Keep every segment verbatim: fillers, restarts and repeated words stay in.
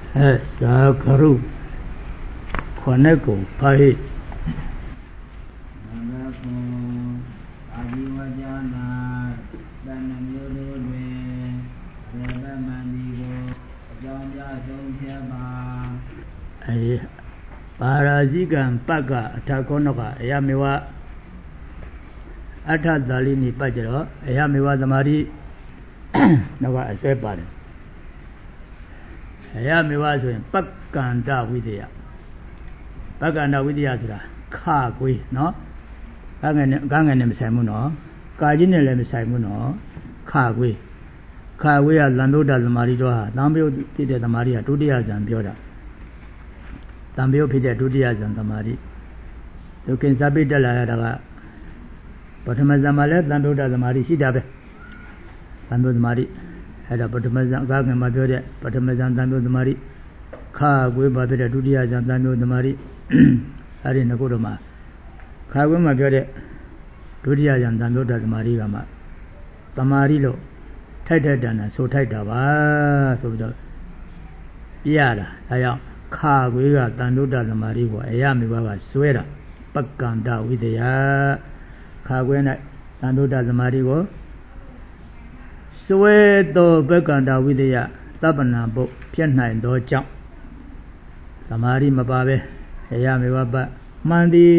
အဲသာခရုခေါ်နဲ့ကိုဖာဟိနမကုအာဇီဝဇာနာသံနှမျိုးတို့တွင်ရေတမန္တိကိုအကြောင်းပြဆုံးဖြတ်ပါအဲပါရာဇိကံပက္ကအထာခောနကအယမေဝအထသာလိနိပတ်ကြတော့အယမေဝသမာဓိတော့ကအစွဲပါတယ်အယမေဝဆိုရင်ပက္ကန္တဝိတယပက္ကန္တဝိတယဆိုတာခကွေးနော်ကငယ်နဲ့ကငယ်နဲ့မဆိုင်ဘူးနော်ကာကြီးနဲ့လည်းမဆိုင်ဘူးနော်ခကွေးခကွေးကသံသုဒ္ဓသမာဓိတော့ဟာသံပြုတ်ဖြစ်တဲ့သမာဓိကဒုတိယဇံပြောတာသံပြုတ်ဖြစ်တဲ့ဒုတိယဇံသမာဓိဒုက္ခစပိတက်လာရတာကပထမဇံမှာလည်းသံသုဒ္ဓသမာဓိရှိတာပဲသံသုဒ္ဓသမာဓိအဲ့ဒါပထမဇံအကငယ်မှာပြောတဲ့ပထမဇံသံသုဒ္ဓသမာဓိခကွေးပါဖြစ်တဲ့ဒုတိယဇံသံသုဒ္ဓသမာဓိအဲ့ဒီနှစ်ခုတော့မှာခါကွင်းမှာပြောတဲ့ဒုတိယယံသံသုဒ္ဓသမာဓိကမှသမာဓိလို့ထိုက်တဲ့တဏ္ဍဆိုထိုက်တာပါဆိုပြီးတော့ပြရတာဒါကြောင့်ခါကွေးကသံသုဒ္ဓသမာဓိကိုအယမေဘကစွဲတာပက္ကန္တဝိတယခါကွေး၌သံသုဒ္ဓသမာဓိကိုစွဲသောပက္ကန္တဝိတယသဗ္ဗနာပုတ်ဖြစ်နိုင်သောကြောင့်သမာဓိမပါပဲအယမေဘပတ်မှန်သည်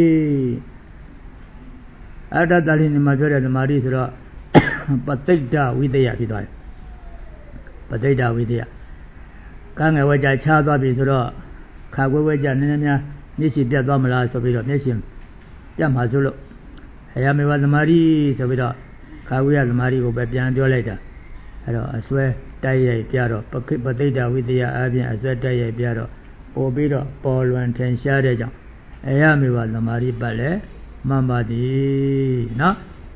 အတ္တတလိနိမှာပြောတဲ့သမာဓိဆိုတော့ပဋိဒ္ဒဝိတယဖြစ်သွားတယ်ပဋိဒ္ဒဝိတယကံငယ်ဝကြချားသွားပြီဆိုတော့ခါကွဲဝဲကြနည်းနည်းများမျက်စိပြတ်သွားမလားဆိုပြီးတော့မျက်စိပြတ်မှာဆိုလို့အယမေဝသမာဓိဆိုပြီးတော့ခါကွဲရသမာဓိကိုပဲပြန်ပြောလိုက်တာအဲ့တော့အစွဲတိုက်ရိုက်ပြတော့ပဋိဒ္ဒဝိတယအပြင်အစွဲတိုက်ရိုက်ပြတော့ပို့ပြီးတော့ပေါ်လွင်ထင်ရှားတဲ့ကြောင့်အယမေဝသမာဓိပတ်လည်းမှန်ပါသည်နော်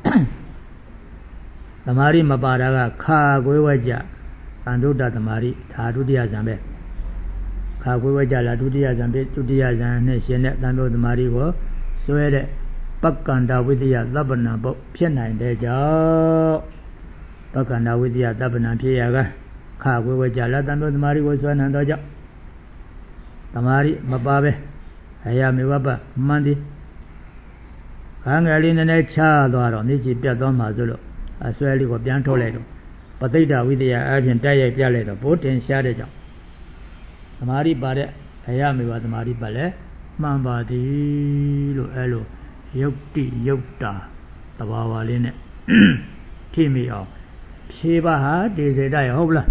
သမာဓိမပါတာကခါကွေးဝဲကြသံသုဒ္ဓသမာဓိဒါဒုတိယဇံပဲခါကွေးဝဲကြလားဒုတိယဇံပဲဒုတိယဇံနဲ့ရှင်တဲ့သံသုဒ္ဓသမာဓိကိုစွဲတဲ့ပက္ကန္တဝိတယသဗ္ဗနာပုတ်ဖြစ်နိုင်တဲ့ကြောင့်ပက္ကန္တဝိတယသဗ္ဗနာဖြစ်ရကခါကွေးဝဲကြလားသံသုဒ္ဓသမာဓိကိုစွဲနိုင်တော့ကြောင့်သမာဓိမပါပဲအယမေဝပမှန်သည်ခါငယ်လေးနည်းနည်းချသွားတော့မျက်စိပြတ်သွားမှဆိုလို့အစွဲလေးကိုပြန်ထုတ်လိုက်တော့ပဋိဒ္ဒဝိတယအပြင်တိုက်ရိုက်ပြလိုက်တော့ဘိုးတင်ရှားတဲ့ကြောင့်သမာဓိပါတဲ့အယမေဝသမာဓိပါလဲမှန်ပါသည်လို့အဲလိုယုတ်တိယုတ်တာသဘာဝလေးနဲ့ထိမိအောင်ဖြေပါဟာဒေစေတရဟုတ်လား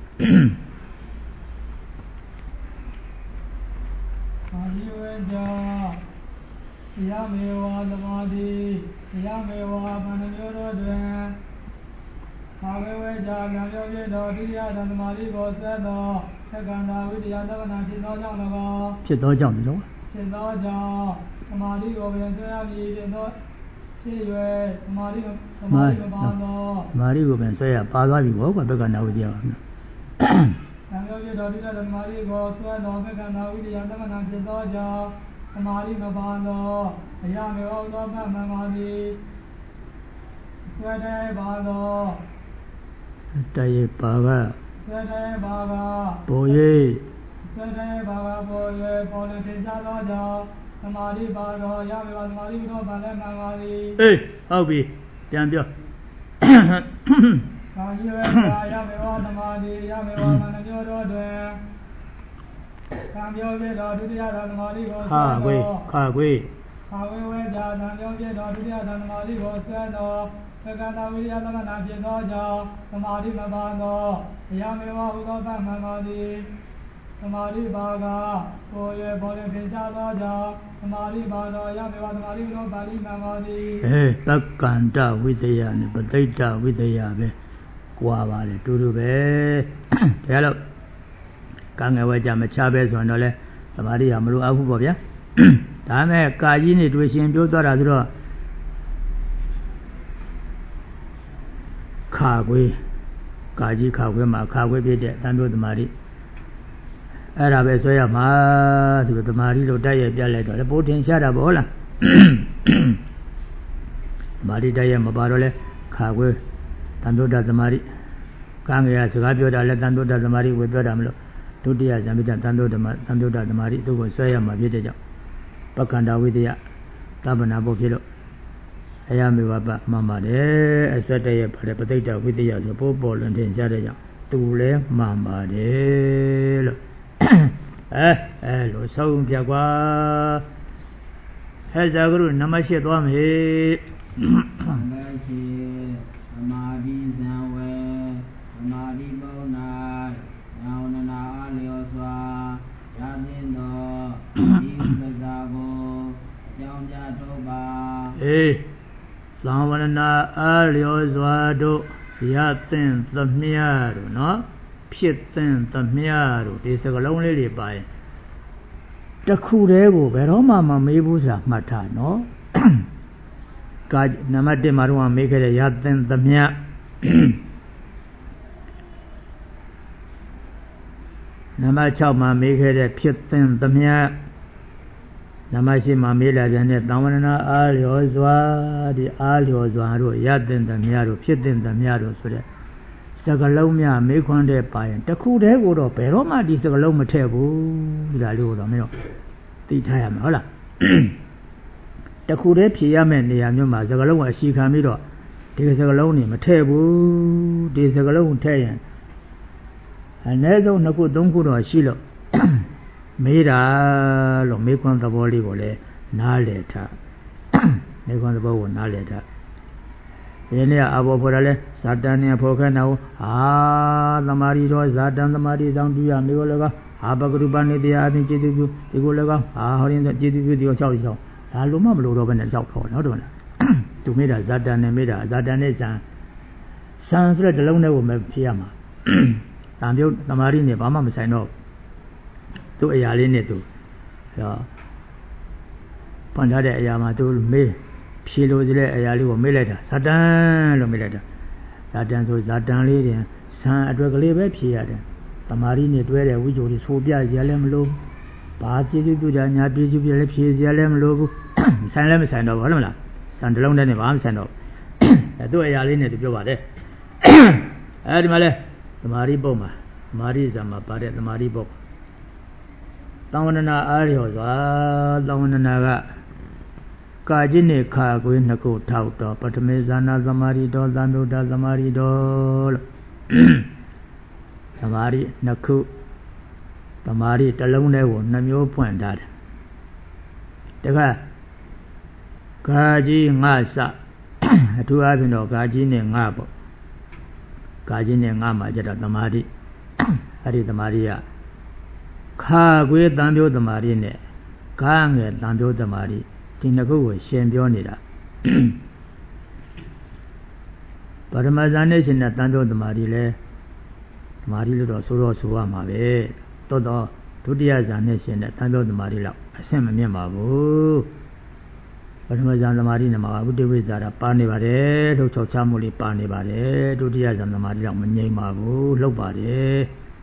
အာယဝေကြယမေဝသမာဓိယမေဝမနမျိုးတို့တွင်အာဝေဝေကြမြောင်ပြောပြတော်ဒုတိယသမာဓိကိုဆက်သောသက္ကန္တာဝိတ္တယသဗ္ဗနာဖြစ်သောကြောင့်၎င်းဖြစ်သောကြောင့်လို့ဖြစ်သောကြောင့်သမာဓိကိုပြန်ဆွဲရမည်ဖြစ်သောဖြစ်၍သမာဓိသမာဓိမပါသောသမာဓိကိုပြန်ဆွဲရပါသွားပြီဘောကသက္ကန္တာဝိတ္တယံပြောပြတော်ဒုတိယသမာဓိကိုဆွဲသောသက္ကန္တာဝိတ္တယသဗ္ဗနာဖြစ်သောကြောင့်သမာဓိမပါသောအယမေဝသောပမှန်ပါသည်ဆွဲတဲ့ပါသောတရေပါကဆွဲတဲ့ပါကဘိုရိဆွဲတဲ့ပါကဘိုရိပေါ်လင်ထင်ရှားသောကြောင့်သမာဓိပါသောအယမေဝသမာဓိသောဗန္ဓမှန်ပါသည်အေးဟုတ်ပြီပြန်ပြောကာယဝေကာယမေဝသမာဓိယမေဝမနမျိုးတို့တွင်ကံပြောပြတော်ဒုတိယသမာဓိကိုခါကွေးခါကွေးခါဝေဝေဇာသံပြောပြတော်ဒုတိယသမာဓိကိုဆွဲတော်သက္ကန္တဝိရိယသမဏဖြစ်သောကြောင့်သမာဓိမပါသောအယမေဝဟုသောသမန်ပါသည်သမာဓိပါကကိုယ်ရဲ့ဘောလင်ထင်ရှားသောကြောင့်သမာဓိပါသောအယမေဝသမာဓိသောပါဠိမှန်ပါသည်အဲသက္ကန္တဝိတယနဲ့ပဋိဒ္ဒဝိတယပဲကွာပါလေတူတူပဲဒါလို့ကံငယ်ဝဲကြမချပဲဆိုရင်တော့လေသမာဓိကမလိုအပ်ဘူးပေါ့ဗျာဒါမဲ့ကာကြီးနေတွေ့ရှင်ပြောသွားတာဆိုတော့ခါကွေးကာကြီးခါကွေးမှာခါကွေးဖြစ်တဲ့တန်တို့သမာဓိအဲ့ဒါပဲဆွဲရမှာသူသမာဓိလို့တိုက်ရိုက်ပြလိုက်တော့လေပိုးထင်ရှားတာပေါ့ဟုတ်လားသမာဓိတိုက်ရိုက်မပါတော့လေခါကွေးတန်တို့သမာဓိကံငယ်ရစကားပြောတာလဲတန်တို့သမာဓိကိုပြောတာမလို့ဒဒုတိယဇံပိတသံဃောဓမ္မသံဃောဓမ္မာရီသူကိုဆွဲရမှာဖြစ်တဲ့ကြောင့်ပက္ခန္တာဝိတ္တယသဗ္ဗနာဘုဖြစ်လို့အယမေဝပမှန်ပါတယ်အဆွတ်တရဲ့ပါတယ်ပဋိတ္တဝိတ္တယဆိုပိုးပေါ်လွင်ထင်ရှားတဲ့ကြောင့်သူလည်းမှန်ပါတယ်လို့အဲအဲလို့ဆုံးပြကွာဟဲ့ဇာကရုနမရှိသွားမယ်မရှိသမာဓိဇံဝေသမာဓိပုံ၌နာဝနနာအလျောစွာရခြင်းသောဒီပဇာကိုအကြောင်းပြထုတ်ပါအေးသံဝနနာအလျောစွာတို့ရသင်သမျှတို့နော်ဖြစ်သင်သမျှတို့ဒီစကလုံးလေးတွေပါရင်တခုတည်းကိုဘယ်တော့မှမမေးဘူးဆိုတာမှတ်ထားနော်ကာနံပါတ်oneမှာတော့မေးခဲ့တဲ့ရသင်သမျှနံပါတ်sixမှာမေးခဲ့တဲ့ဖြစ်သင်သမျှနံပါတ်eightမှာမေးလာပြန်တဲ့သံဝရဏအားလျောစွာဒီအားလျောစွာတို့ရသင်သမျှတို့ဖြစ်သင်သမျှတို့ဆိုတဲ့စကလုံးများမေးခွန်းတဲ့ပါရင်တခုတည်းကိုတော့ဘယ်တော့မှဒီစကလုံးမထည့်ဘူးဒီလားလို့တော့မရောသိထားရမှာဟုတ်လားတခုတည်းဖြေရမယ့်နေရာမျိုးမှာစကလုံးကအရှိခံပြီးတော့ဒီစကလုံးနေမထည့်ဘူးဒီစကလုံးထည့်ရင်အနည်းဆုံးနှစ်ခုသုံးခုတော့ရှိလို့မေးတာလို့မေးခွန်းသဘောလေးကိုလည်းနားလည်ထားမေးခွန်းသဘောကိုနားလည်ထားဒီနေ့အဘောဖော်တယ်လဲဇာတန်နဲ့ဖော်ခဲ့တော့ဟာသမာဓိတော်ဇာတန်သမာဓိဆောင်ပြရမေကိုလည်းကဟာပကရုပနိတရားအပြင်ကျေသူပြုဒီကိုလည်းကဟာဟောရင်ကျေသူပြုဒီကိုလျှောက်လျှောက်ဒါလိုမှမလို့တော့ဘဲနဲ့လျှောက်ခေါ်နော်တော့လားသူမေးတာဇာတန်နဲ့မေးတာဇာတန်နဲ့ဇံဇံဆိုတဲ့တလုံးနဲ့ကိုမဖြေရမှာတံပြုတ်သမာဓိနဲ့ဘာမှမဆိုင်တော့သူ့အရာလေးနဲ့သူဟောပန်ထားတဲ့အရာမှာသူမေးဖြေလို့တဲ့အရာလေးကိုမေးလိုက်တာဇာတန်လို့မေးလိုက်တာဇာတန်ဆိုဇာတန်လေးတင်ဇံအတွက်ကလေးပဲဖြေရတယ်သမာဓိနဲ့တွဲတဲ့ဝိဇ္ဇိုတွေဆိုပြရလည်းမလို့ဘာကျေစုပြုတာညာပြည့်စုပြလည်းဖြေရလည်းမလို့ဘူးဆိုင်လည်းမဆိုင်တော့ဘူးဟုတ်လားဇံတစ်လုံးတည်းနဲ့ဘာမှမဆိုင်တော့အဲသူ့အရာလေးနဲ့သူပြောပါတယ်အဲဒီမှာလဲသမာဓိပုံမှာသမာဓိဇံမှာပါတဲ့သမာဓိပုံသံဝန္ဒနာအားလျော်စွာသံဝန္ဒနာကကာจิနေခါကွေးနှစ်ခုထောက်တော့ပထမေဇာနာသမာဓိတော်သံဒုဒ္ဒသမာဓိတော်လို့သမာဓိနှစ်ခုသမာဓိတစ်လုံးတည်းကိုနှမျိုးဖွင့်ထားတယ်တခါကာကြီးငါစအထူးအားဖြင့်တော့ကာကြီးနဲ့ငါပေါ့ကာကြီးနဲ့ငါမှာကျတော့သမာဓိအဲ့ဒီသမာဓိကခါကွေးတံပြိုးသမာဓိနဲ့ကားငယ်တံပြိုးသမာဓိဒီနှစ်ခုကိုရှင်ပြောနေတာပရမဇာနဲ့ရှင်တဲ့တန်တော်သမာဓိလဲသမာဓိလို့တော့ဆိုတော့ဆိုရမှာပဲတော်တော်ဒုတိယဇာနဲ့ရှင်တဲ့တန်တော်သမာဓိလောက်အဆင့်မမြင့်ပါဘူးပထမဇာသမာဓိနဲ့မှာဝိတ္တဝိဇာတာပါနေပါတယ်ထုတ်ချောက်ချမှုလေးပါနေပါတယ်ဒုတိယဇာသမာဓိလောက်မငြိမ်ပါဘူးလှုပ်ပါတယ်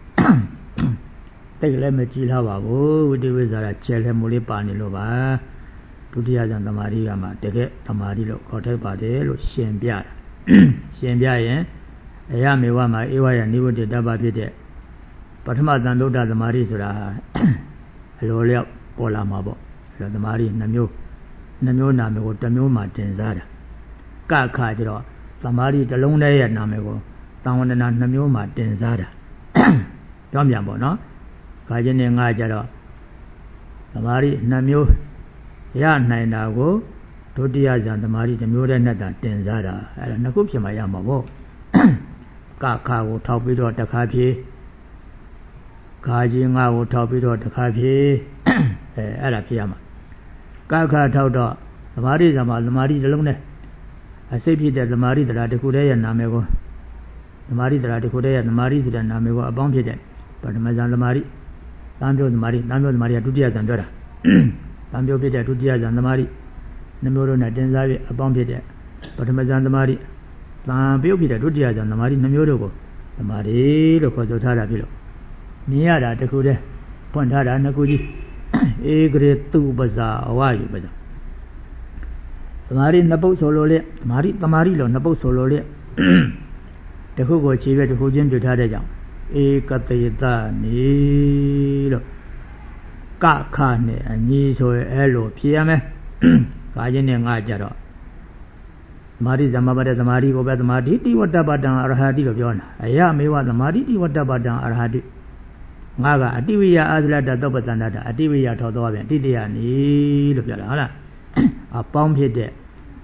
တိတ်လည်းမကြည်လာပါဘူးဝိတ္တဝိဇာတာကျဲလဲမှုလေးပါနေလို့ပါဒုတိယဇန်သမာဓိကမှတကယ်သမာဓိလို့ခေါ်ထိုက်ပါတယ်လို့ရှင်ပြတာရှင်ပြရင်အယမေဝမှာဧဝယနိဝတ္တတပ္ပဖြစ်တဲ့ပထမသံဒုဒ္ဒသမာဓိဆိုတာအလိုလျောက်ပေါ်လာမှာပေါ့အဲတော့သမာဓိနှမျိုးနှမျိုးနာမည်ကိုတစ်မျိုးမှတင်စားတာကခါကျတော့သမာဓိတစ်လုံးတည်းရဲ့နာမည်ကိုသံဝန္ဒနာနှမျိုးမှတင်စားတာကြောင်းပြန်ပေါ့နော်ခါချင်းနဲ့ငါကျတော့သမာဓိနှမျိုးရနိုင်တာကိုဒုတိယဇန်သမာဓိတစ်မျိုးတည်းနဲ့တာတင်စားတာအဲ့ဒါနှစ်ခုဖြစ်မှရမှာပေါ့ကခါကိုထောက်ပြီးတော့တစ်ခါဖြေခါကြီးငါကိုထောက်ပြီးတော့တစ်ခါဖြေအဲအဲ့ဒါဖြစ်ရမှာကခါထောက်တော့သမာဓိဇန်မှာသမာဓိတစ်လုံးနဲ့အစိတ်ဖြစ်တဲ့သမာဓိတရားတစ်ခုတည်းရဲ့နာမည်ကိုသမာဓိတရားတစ်ခုတည်းရဲ့သမာဓိဆိုတဲ့နာမည်ကိုအပေါင်းဖြစ်တဲ့ပထမဇန်သမာဓိသံပြောသမာဓိသံပြောသမာဓိကဒုတိယဇန်ပြောတာသံပြောဖြစ်တဲ့ဒုတိယဇန်သမာဓိနှမျိုးတို့နဲ့တင်စားပြီးအပေါင်းဖြစ်တဲ့ပထမဇန်သမာဓိသံပြောဖြစ်တဲ့ဒုတိယဇန်သမာဓိနှမျိုးတို့ကိုသမာဓိလို့ခေါ်ဆိုထားတာဖြစ်လို့မြင်ရတာတခုတည်းဖွင့်ထားတာနှစ်ခုကြီးဧကရေတုပဇာအဝယူပဇာသမာဓိနှစ်ပုတ်ဆိုလို့လေသမာဓိသမာဓိလို့နှစ်ပုတ်ဆိုလို့လေတခုကိုခြေပဲတခုချင်းပြထားတဲ့ကြောင့်ဧကတေတနိလို့ကခနဲ့အညီဆိုရဲအဲ့လိုဖြေရမယ်ကာချင်းနဲ့ငါကြတော့သမာဓိသမ္မာပတ္တသမာဓိကိုပဲသမာဓိတိဝတ္တပတ္တံအရဟတိလို့ပြောတာအယမေဝသမာဓိတိဝတ္တပတ္တံအရဟတိငါကအတိဝိယအာသလတ္တသုပ္ပတန္တအတိဝိယထောသွားပြန်အတိတယနိလို့ပြောတာဟုတ်လားအပေါင်းဖြစ်တဲ့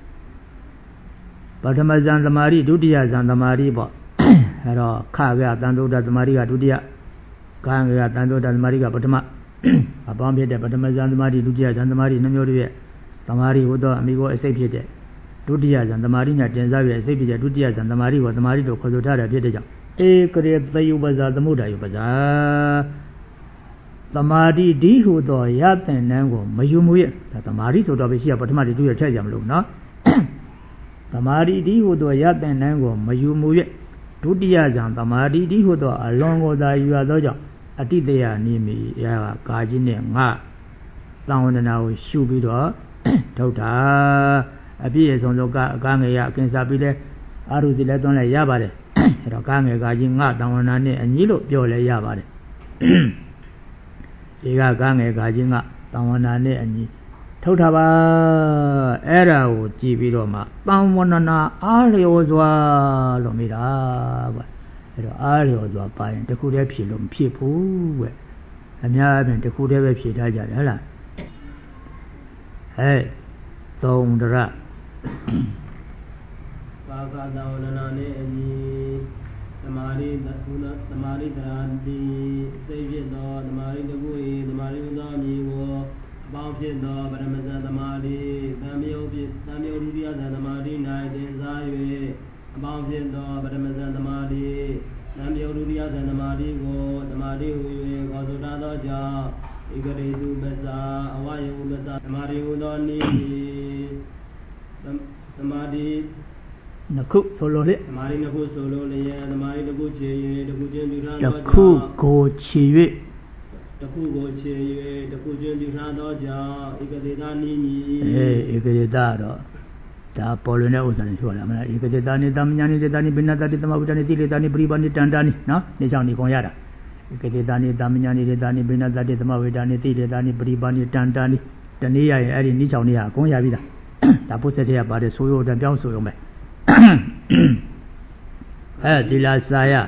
ပထမဇန်သမာဓိဒုတိယဇန်သမာဓိပေါ့အဲ့တော့ခကတန်တုဒ္ဒသမာဓိကဒုတိယကာငကတန်တုဒ္ဒသမာဓိကပထမအပေါင်းဖြစ်တဲ့ပထမဇန်သမာဓိဒုတိယဇန်သမာဓိနှမျိုးတည်းရဲ့သမာဓိဟိုတော့အမိကိုအစိတ်ဖြစ်တဲ့ဒုတိယဇန်သမာဓိနဲ့တင်စားပြီးအစိတ်ဖြစ်တဲ့ဒုတိယဇန်သမာဓိကိုသမာဓိတို့ခေါ်ဆိုထားတယ်ဖြစ်တဲ့ကြောင့်ဧကရေသယုပဇာသမုဒ္ဒယုပဇာသမာဓိဒီဟူသောရတဲ့နန်းကိုမယူမှုရဲ့ဒါသမာဓိဆိုတော့ပဲရှိရပထမဒီတူရထည့်ကြမလို့နော်သမာဓိဒီဟူသောရတဲ့နန်းကိုမယူမှုရဲ့ဒုတိယဇန်သမာဓိဒီဟူသောအလွန်ကိုသာယူရသောကြောင့်အတိတယနိမိရာကာကြီးနဲ့ငါသံဝန္ဒနာကိုရှုပြီးတော့ထုတ်တာအပြည့်အစုံသောကအကားငယ်ရအကင်စားပြီးလဲအာရုစီလဲသွန်းလဲရပါတယ်အဲ့တော့ကားငယ်ကာကြီးငါသံဝန္ဒနာနဲ့အညီလို့ပြောလဲရပါတယ်ဒီကကားငယ်ကာကြီးငါသံဝန္ဒနာနဲ့အညီထုတ်တာပါအဲ့ဒါကိုကြည့်ပြီးတော့မှသံဝန္ဒနာအားလျော်စွာလို့မိတာကွအဲ့တော့အားလျော်စွာပါရင်တခုတည်းဖြည့်လို့မဖြစ်ဘူးကွအများအပြားတခုတည်းပဲဖြည့်ထားကြတယ်ဟုတ်လားဟဲ့သုံးတရပါကသဝနနာနဲ့အညီသမာဓိသမာဓိတရားတိစိတ်ဖြစ်သောသမာဓိတခု၏သမာဓိသောအမည်ကိုအပေါင်းဖြစ်သောပရမဇန်သမာဓိသံယုတ်ဖြစ်သံယုတ်ဒုတိယဇန်သမာဓိ၌တင်စား၍အပေါင်းဖြစ်သောပရမဇန်သမာဓိသံယုတ်ဒုတိယဇန်သမာဓိကိုသမာဓိဟူ၍ခေါ်ဆိုထားသောကြောင့်ဧကရေတုပ္ပစာအဝယုပ္ပစာသမာဓိဟူသောနိသမာဓိနှစ်ခုဆိုလို့လေသမာဓိနှစ်ခုဆိုလို့လျက်သမာဓိတစ်ခုချေ၍တစ်ခုချင်းပြုထားသောတစ်ခုကိုချေ၍တစ်ခုကိုချေ၍တစ်ခုချင်းပြုထားသောကြောင့်ဧကတေသနိမိအေးဧကတေသတော့ဒါပေါ်လွင်တဲ့ဥစ္စာတွေပြောလာမလားဧကတေသနိသမညာနိတေသနိဘိနတတိသမဝိတ္တနိတိလေသနိပရိပါဏိတန္တာနိနော်နေချောင်းနေကုန်ရတာဧကတေသနိသမညာနိတေသနိဘိနတတိသမဝိတ္တနိတိလေသနိပရိပါဏိတန္တာနိတနည်းရရင်အဲ့ဒီနေချောင်းနေရအကုန်ရပြီလားဒါပုစက်တွေကပါတယ်ဆိုရိုးတပြောင်းဆိုရုံပဲအဲဒီလားစာရ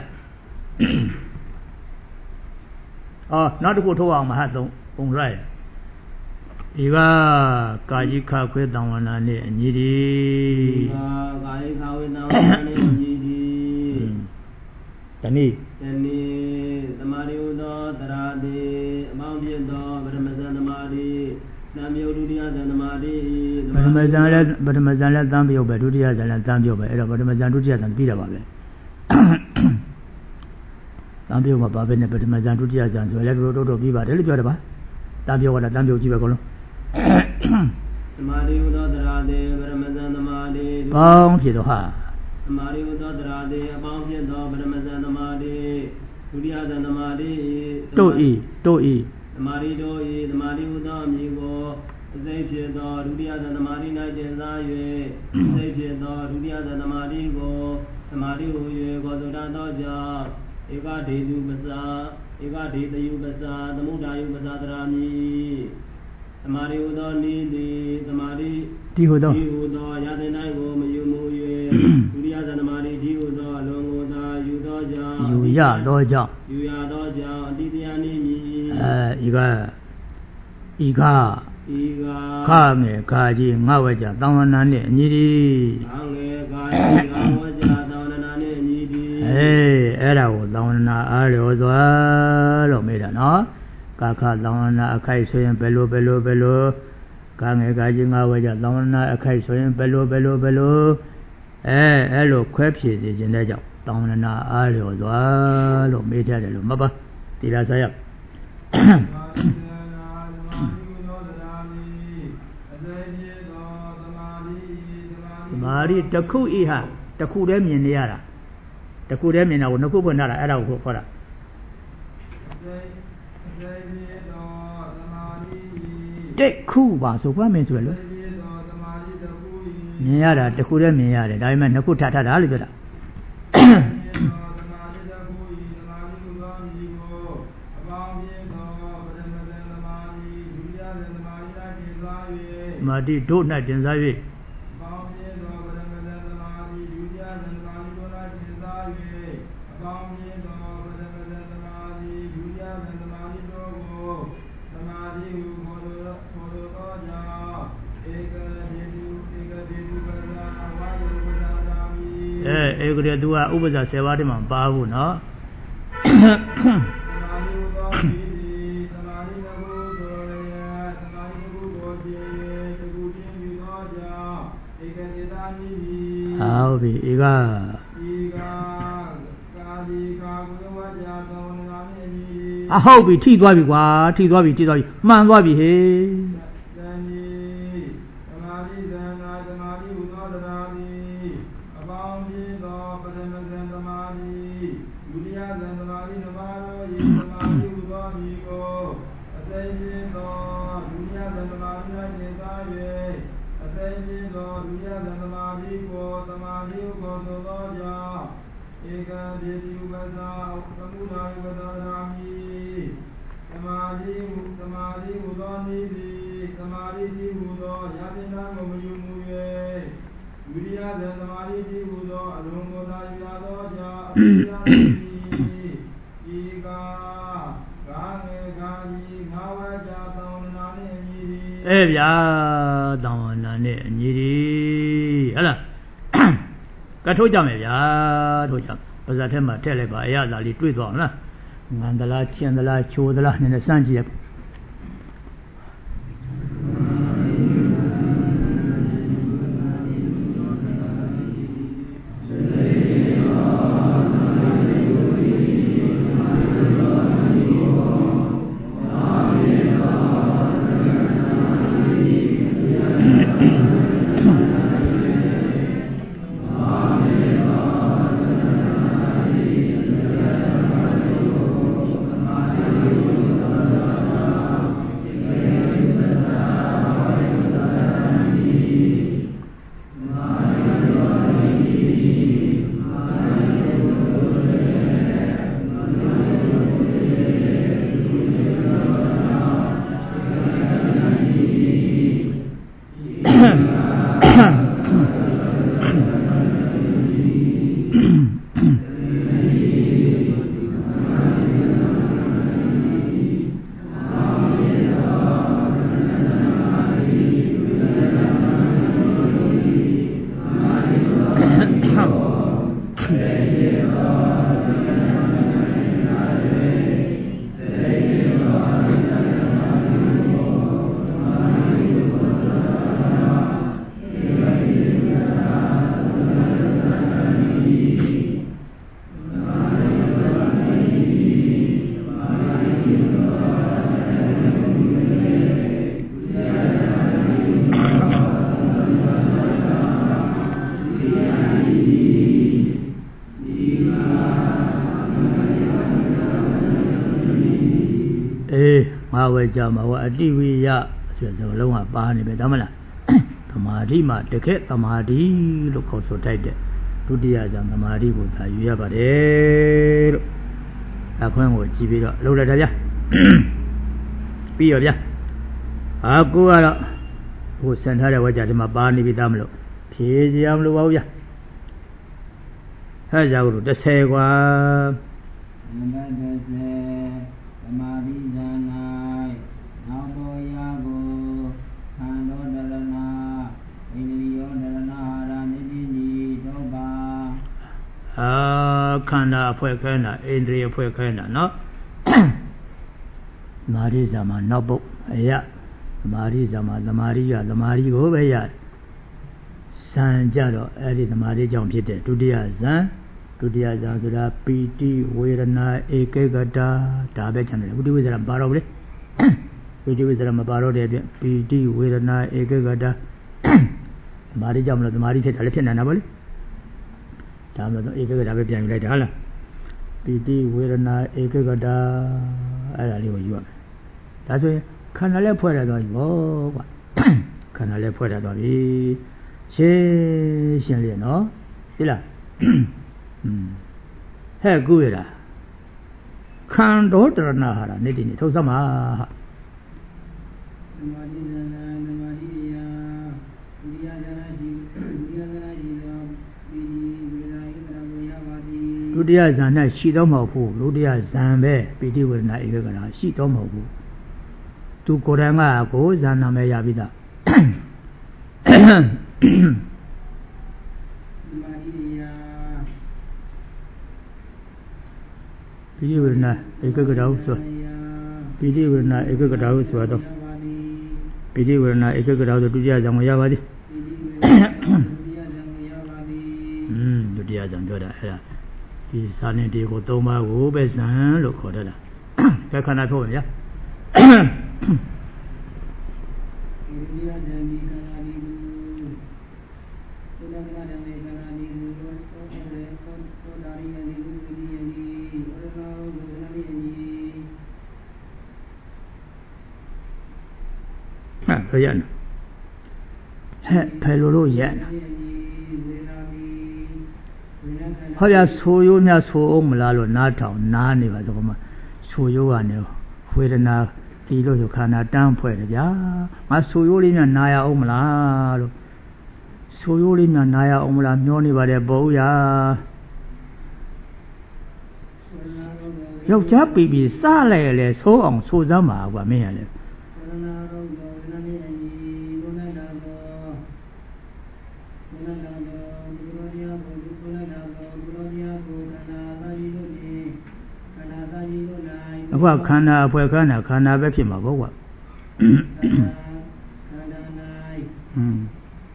အော်နောက်တစ်ခုထုတ်အောင်မဟာသုံးပုံရိုက်ဒီကကာကြီးခခွဲတံဝနာနဲ့အညီဒီဒီကကာကြီးခခွဲတံဝနာနဲ့အညီဒီတနည်းတနည်းသမာဓိဥသောတရာတိအပေါင်းပြသောပရမဇန်သမာဓိသံယုတ်ဒုတိယဇန်သမာဓိပထမဇန်လည်းပထမဇန်လည်းသံယုတ်ပဲဒုတိယဇန်လည်းသံယုတ်ပဲအဲ့တော့ပထမဇန်ဒုတိယဇန်ပြီးတာပါပဲသံယုတ်မှာပါပဲနဲ့ပထမဇန်ဒုတိယဇန်ဆိုလည်းတို့တို့တို့ပြီးပါတယ်လို့ပြောတယ်ပါသံယုတ်ကလည်းသံယုတ်ကြီးပဲအကုန်လုံးသမာဓိဥသောတရာတိပရမဇန်သမာဓိပေါင်းဖြစ်တော့ဟာသမာဓိဥသောတရာတိအပေါင်းဖြစ်သောပရမဇန်သမာဓိဒုတိယဇန်သမာဓိတို့ဤတို့ဤသမာဓိတို့ဤသမာဓိဥသောအမည်ကိုအစိတ်ဖြစ်သောဒုတိယဇန်သမာဓိ၌တင်စား၍အစိတ်ဖြစ်သောဒုတိယဇန်သမာဓိကိုသမာဓိဟူ၍ခေါ်ဆိုထားသောကြောင့်ဧကဒေတုပ္ပစာဧကဒေတယုပ္ပစာသမုဒ္ဒယုပ္ပစာတရာမိသမာဓိဟူသောနိတိသမာဓိဒီဟူသောဒီဟူသောယသင်တိုင်းကိုမယူမှု၍ဒုတိယဇန်သမာဓိဒီဟူသောအလုံးကိုသာယူသောကြောင့်ယူရသောကြောင့်ယူရသောကြောင့်အတိတယနိမိအဲဤကဤကဤကခမေကာကြီးငါဝကြသံဝနာနှင့်အညီဒီခမေကာကြီးငါဝကြသံဝနာနှင့်အညီဒီအေးအဲ့ဒါကိုသံဝနာအားလျော်စွာလို့မေးတာနော်ကာခသံဝနာအခိုက်ဆိုရင်ဘယ်လိုဘယ်လိုဘယ်လိုကာငယ်ကာကြီးငါဝကြသံဝနာအခိုက်ဆိုရင်ဘယ်လိုဘယ်လိုဘယ်လိုအဲအဲ့လိုခွဲဖြေစေခြင်းတဲ့ကြောင့်သံဝနာအားလျော်စွာလို့မေးကြတယ်လို့မှတ်ပါဒီလားဆက်ရသမာဓိတစ်ခုဤဟာတစ်ခုတည်းမြင်နေရတာတစ်ခုတည်းမြင်တာကိုနှစ်ခုဖွင့်ထားတာအဲ့ဒါကိုခေါ်တာတစ်ခုပါဆိုကွာမင်းဆိုရလို့မြင်ရတာတစ်ခုတည်းမြင်ရတယ်ဒါပေမဲ့နှစ်ခုထပ်ထပ်တာလို့ပြောတာမာတိတို့၌တင်စား၍ပေါင်းပြသောပရမဇ္ဇသမာဓိဒုတိယဇန်သမာဓိတို့၌တင်စား၍အပေါင်းပြသောပရမဇ္ဇသမာဓိဒုတိယဇန်သမာဓိတို့ကိုသမာဓိဟုခေါ်လိုခေါ်လိုသောကြောင့်ဧကဒေတုဧကဒေတုပဇာဝါယုပဇာဓာမိအဲဧကဒေတုကဥပဇာဆယ်ပါးတည်းမှာပါဘူးနော်ဟုတ်ပြီဧကဧကကာဒီကာဘုရားဝါကြာသောနာမည်ကြီးအဟုတ်ပြီထိသွားပြီကွာထိသွားပြီထိသွားပြီမှန်သွားပြီဟေးသံဒီသမာဓိသံဃာသမာဓိဟူသောတရားသည်အပေါင်းပြသောပရမဇန်သမာဓိဒုတိယဇန်သမာဓိနှစ်ပါးတို့၏သမာဓိဟူသောဤကိုအသိပြသောဒုတိယဇန်သမာဓိ၌သင်စား၍အသိပြသောဒုတိယဇန်သမာဓိကိုသမာဓိကိုသို့သောကြောင့်ဧကဒေတိဥပဇာသမုဒာဥပဇာဓာမိသမာဓိဟုသမာဓိဟူသောနည်းသည်သမာဓိတိဟူသောယာတိနာကိုမယူမူ၍ဒုတိယဇန်သမာဓိတိဟူသောအလုံးကိုသာယူရသောကြောင့်အပိယတိဤကဂါငေဂါဒီငါဝါကြသောနာနှင့်အညီသည်အဲဗျာတောင်းနာနဲ့အညီသည်ဟဲ့လားကထိုးကြမယ်ဗျာထိုးကြပါဇာထဲမှာထည့်လိုက်ပါအရသာလေးတွေ့သွားအောင်လားငန်သလားချင်းသလားချိုးသလားနည်းနည်းစမ်းကြည့်ရဝေကြမှာဝအတိဝိယဆိုတဲ့စကားလုံးကပါနေပဲဒါမှမလားသမာဓိမှာတကယ်သမာဓိလို့ခေါ်ဆိုထိုက်တဲ့ဒုတိယဇန်သမာဓိကိုသာယူရပါတယ်လို့အခွင့်ကိုကြည့်ပြီးတော့လုပ်လိုက်တာဗျာပြီးရောဗျာအာကိုကတော့ဟိုစံထားတဲ့ဝါကြဒီမှာပါနေပြီသားမလို့ဖြေကြရမလို့ပါဘူးဗျာဟဲ့ကြလို့တစ်ဆယ်กว่าနံပါတ်တစ်ဆယ်သမာဓိဇာနာနောက်တော်ရာကိုခန္ဓာဒရဏဣန္ဒြိယောဒရဏဟာရနိတိနိသောပါအာခန္ဓာအဖွဲ့ခဲတာဣန္ဒြိယဖွဲ့ခဲတာနော်သမာဓိဇာမှာနောက်ပုတ်အယသမာဓိဇာမှာသမာဓိကသမာဓိကိုပဲရတယ်ဇံကြတော့အဲ့ဒီသမာဓိကြောင့်ဖြစ်တဲ့ဒုတိယဇံဒုတိယဇံဆိုတာပီတိဝေဒနာဧကေကတာဒါပဲချမ်းတယ်ဝိတ္တဝိဇ္ဇာမပါတော့ဘူးလေဝိတ္တဝိဇ္ဇာမပါတော့တဲ့အတွက်ပီတိဝေဒနာဧကေကတာသမာဓိကြောင့်မလို့သမာဓိဖြစ်တာလည်းဖြစ်နေတာပါလေဒါမှမဟုတ်ဧကေကတာပဲပြန်ယူလိုက်တာဟုတ်လားပီတိဝေဒနာဧကေကတာအဲ့ဒါလေးကိုယူရမယ်ဒါဆိုရင်ခန္ဓာလည်းဖွဲ့ရသွားပြီဘောကွာခန္ဓာလည်းဖွဲ့ရသွားပြီရှင်းရှင်းလေးနော်သိလားဟဲ့ကူရတာခန္ဓာတရဏဟာနိတိနိထုတ်စမ်းပါဟာသမာဓိဇာနာသမာဓိဒုတိယဇန်နဲ့ရှိတော့မဟုတ်ဘူးဒုတိယဇန်ပဲပိဋိဝေဒနာဧကဂရရှိတော့မဟုတ်ဘူးသူကိုယ်တိုင်ကကိုဇန်နာမဲရပြီးသားပိဋိဝေဒနာဧကဂရဟုဆိုပိဋိဝေဒနာဧကဂရဟုဆိုတော့ပိဋိဝေဒနာဧကဂရဟုဆိုဒုတိယဇန်ကိုရပါသည်อืมဒုတိယဇန်ပြောတာအဲ့ဒါဒီစာနေတေကိုသုံးပါးကိုပဲဇန်လို့ခေါ်တတ်တာဘယ်ခန္ဓာထုတ်ရဗျာဟာဘယ်ရလဲဟဲ့ဖယ်လို့လို့ရဟောရဆိုရိုးများဆိုအောင်မလားလို့နားထောင်နားနေပါတော့မှဆိုရိုးကနေဝေဒနာဒီလိုဆိုခန္ဓာတန်းဖွဲ့တယ်ဗျာငါဆိုရိုးလေးများနာရအောင်မလားလို့ဆိုရိုးလေးများနာရအောင်မလားမျောနေပါတယ်ပေါ့ဗျာယောက်ျားပြီပြီစလိုက်လေဆိုးအောင်ဆိုးစမ်းပါကွာမင်းရလေအခုခန္ဓာအဖွဲခန္ဓာခန္ဓာပဲဖြစ်မှာပေါ့ကွာอืม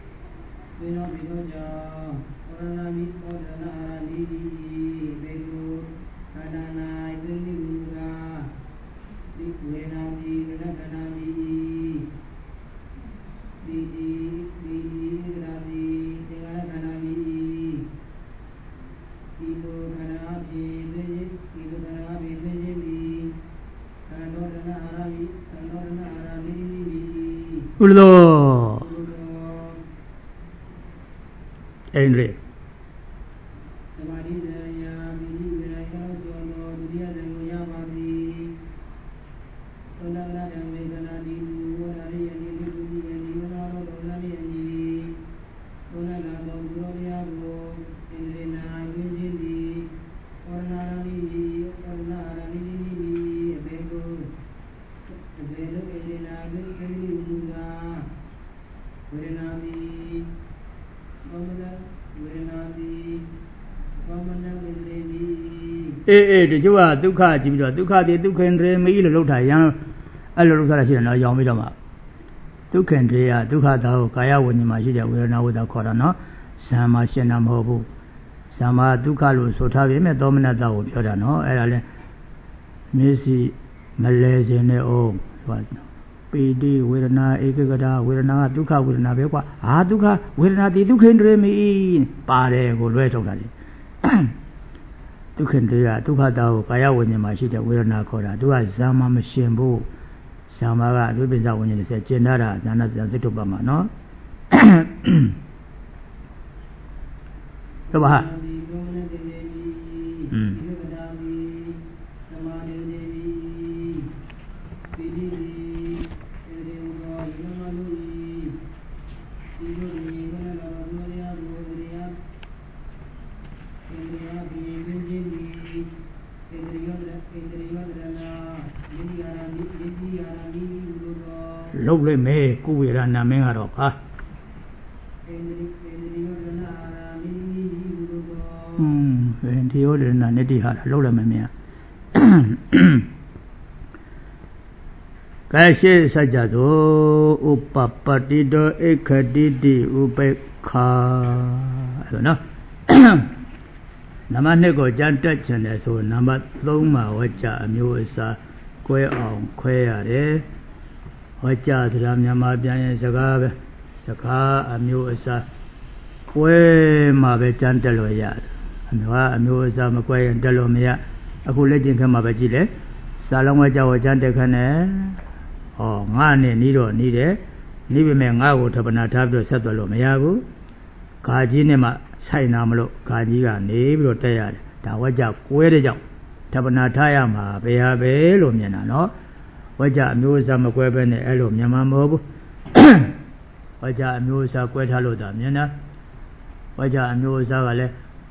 ဥလသောအိန္ဒြေသမာဓိဉာဏ်ယာမိနိဝေရယောသောသောဒုတိယဇံကိုရပါသည်သောနာနာဓမ္မေသနာတိဝေရရိယနိဒုတိယနိဝနာရောသောနာရိယနိသောနာနာသောဘုရောမြတ်ကိုဣန္ဒြေနာဝိဉ္ဇင်းသည်ဝရဏာရိနိဝရဏာရိနိနိအဘေကိုအဘေလိုဣန္ဒြေနာဝိဉ္ဇင်းသည်မူကားဝေဒနာတိဘောမနဝေဒနာတိဘောမနဝေဒနေတိအေးအေးတချို့ကဒုက္ခကြည့်ပြီးတော့ဒုက္ခတိဒုက္ခေန္ဒြေမိလို့လောက်တာရန်အဲ့လိုလောက်တာရှိတယ်နော်ရောင်ပြီးတော့မှဒုက္ခေန္ဒြေကဒုက္ခသာကိုကာယဝိညာဉ်မှာရှိတဲ့ဝေဒနာဝိဒါခေါ်တာနော်ဇာမှာရှင်းတာမဟုတ်ဘူးဇာမှာဒုက္ခလို့ဆိုထားပြီးမြဲသောမနတကိုပြောတာနော်အဲ့ဒါလဲမျက်စိမလဲခြင်းနဲ့အောင်ပိဋိဝေဒနာဧကဂရဝေဒနာကဒုက္ခဝေဒနာပဲကွာဟာဒုက္ခဝေဒနာတိဒုက္ခေန္ဒြေမိပါတယ်ကိုလွဲထုတ်တာလေဒုက္ခေန္ဒြေကဒုက္ခတာကိုကာယဝိညာဉ်မှာရှိတဲ့ဝေဒနာခေါ်တာသူကဇာမမရှင်ဘူးဇာမကအဝိပ္ပဇဝိညာဉ်နဲ့ကျင်ထားတာဇာနာဇာစိတ်တုပ္ပမှာနော်ဟုတ်ပါဟာอืมလုံးလိုက်မယ်ကုဝေရနာမင်းကတော့ဟာอืมဒီယောဒနာနတိဟာလုံးလိုက်မယ်မင်းကဲရှိစัจ जा သို့ဥပပတ္တိတောဧခတိတိဥပေက္ခာအဲ့လိုနော်နံပါတ်နှစ်ကိုကြံတက်ချင်တယ်ဆိုနံပါတ်သုံးမှာဝကြအမျိုးအစားကွဲအောင်ခွဲရတယ်ဝကြဆိုတာမြန်မာပြန်ရင်စကားပဲစကားအမျိုးအစားကွဲမှာပဲကြံတက်လို့ရတယ်အမျိုးအမျိုးအစားမကွဲရင်တက်လို့မရအခုလက်ကျင်ခက်မှာပဲကြည့်လေစာလုံးဝကြဝကြံတက်ခက်နဲ့ဟောငါနဲ့နီးတော့နီးတယ်နီးပေမဲ့ငါ့ကိုထပနာထားပြီးတော့ဆက်သွယ်လို့မရဘူးခါကြီးနဲ့မှဆိုင်နာမလို့ခါကြီးကနေပြီးတော့တက်ရတယ်ဒါဝကြကွဲတဲ့ကြောင့်ထပနာထားရမှာဘယ်ဟာပဲလို့မြင်တာနော်ဝကြအမျိုးအစားမကွဲပဲနဲ့အဲ့လိုမြန်မာမဟုတ်ဘူးဝကြအမျိုးအစားကွဲထားလို့ဒါမြင်တာဝကြအမျိုးအစားကလည်းဝ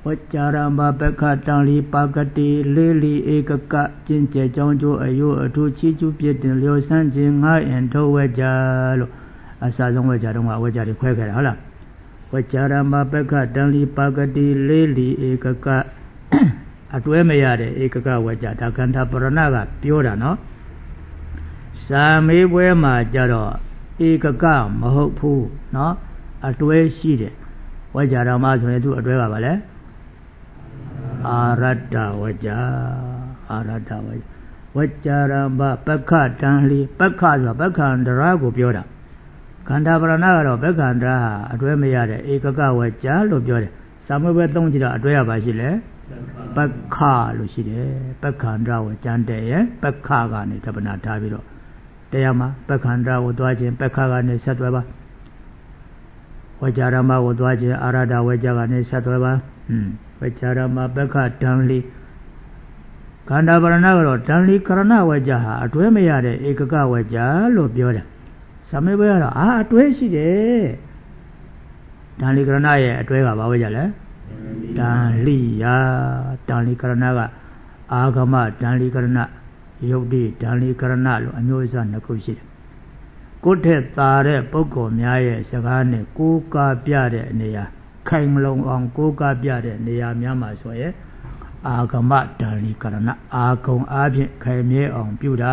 ဝจาရမပက္ခတံလီပါကတိလေးလီဧကကကျင့်ကြကြောင်းကျိုးအယုအထူးချီးကျူးပြည့်တင်လျော်ဆန်းခြင်းငါအင်ထုတ်ဝကြလို့အစာဆုံးဝကြတော့ကဝကြတွေခွဲခဲ့တာဟုတ်လားဝจาရမပက္ခတံလီပါကတိလေးလီဧကကအတွဲမရတဲ့ဧကကဝကြဒါခန္ဓာပရဏကပြောတာနော်စာမေးပွဲမှာကြတော့ဧကကမဟုတ်ဘူးနော်အတွဲရှိတယ်ဝจาရမဆိုရင်သူအတွဲကပါလေအာရတ္တဝကြအာရတ္တဝကြဝจาရမပက္ခတံလီပက္ခဆိုတာပက္ခန္တရာကိုပြောတာခန္ဓာပရဏကတော့ပက္ခန္တရာဟာအတွဲမရတဲ့ဧကကဝကြလို့ပြောတယ်စာမေးပွဲသုံးကြည့်တော့အတွဲရပါရှိလေပက္ခလို့ရှိတယ်ပက္ခန္တရာကိုကြံတဲ့ရဲ့ပက္ခကနေတပနာထားပြီးတော့တရားမှာပက္ခန္တရာကိုသွားခြင်းပက္ခကနေဆက်သွဲပါဝจาရမကိုသွားခြင်းအာရတဝကြကနေဆက်သွဲပါဟွန်းဝจาရမပက္ခတံလီခန္ဓာပရဏကတော့တံလီကရဏဝကြဟာအတွဲမရတဲ့ဧကကဝကြလို့ပြောတယ်။သမီးဘဲကတော့အာအတွဲရှိတယ်။တံလီကရဏရဲ့အတွဲကဘာဝကြလဲ။တံလီယာတံလီကရဏကအာဂမတံလီကရဏယုတ်တိတံလီကရဏလို့အမျိုးအစားနှစ်ခုရှိတယ်။ကိုယ်ထက်သာတဲ့ပုဂ္ဂိုလ်များရဲ့စကားနဲ့ကိုးကားပြတဲ့နေရာခိုင်မလုံအောင်ကိုးကားပြတဲ့နေရာများမှာဆိုရင်အာဂမတံလီကရဏအာဂုံအားဖြင့်ခိုင်မြဲအောင်ပြုတာ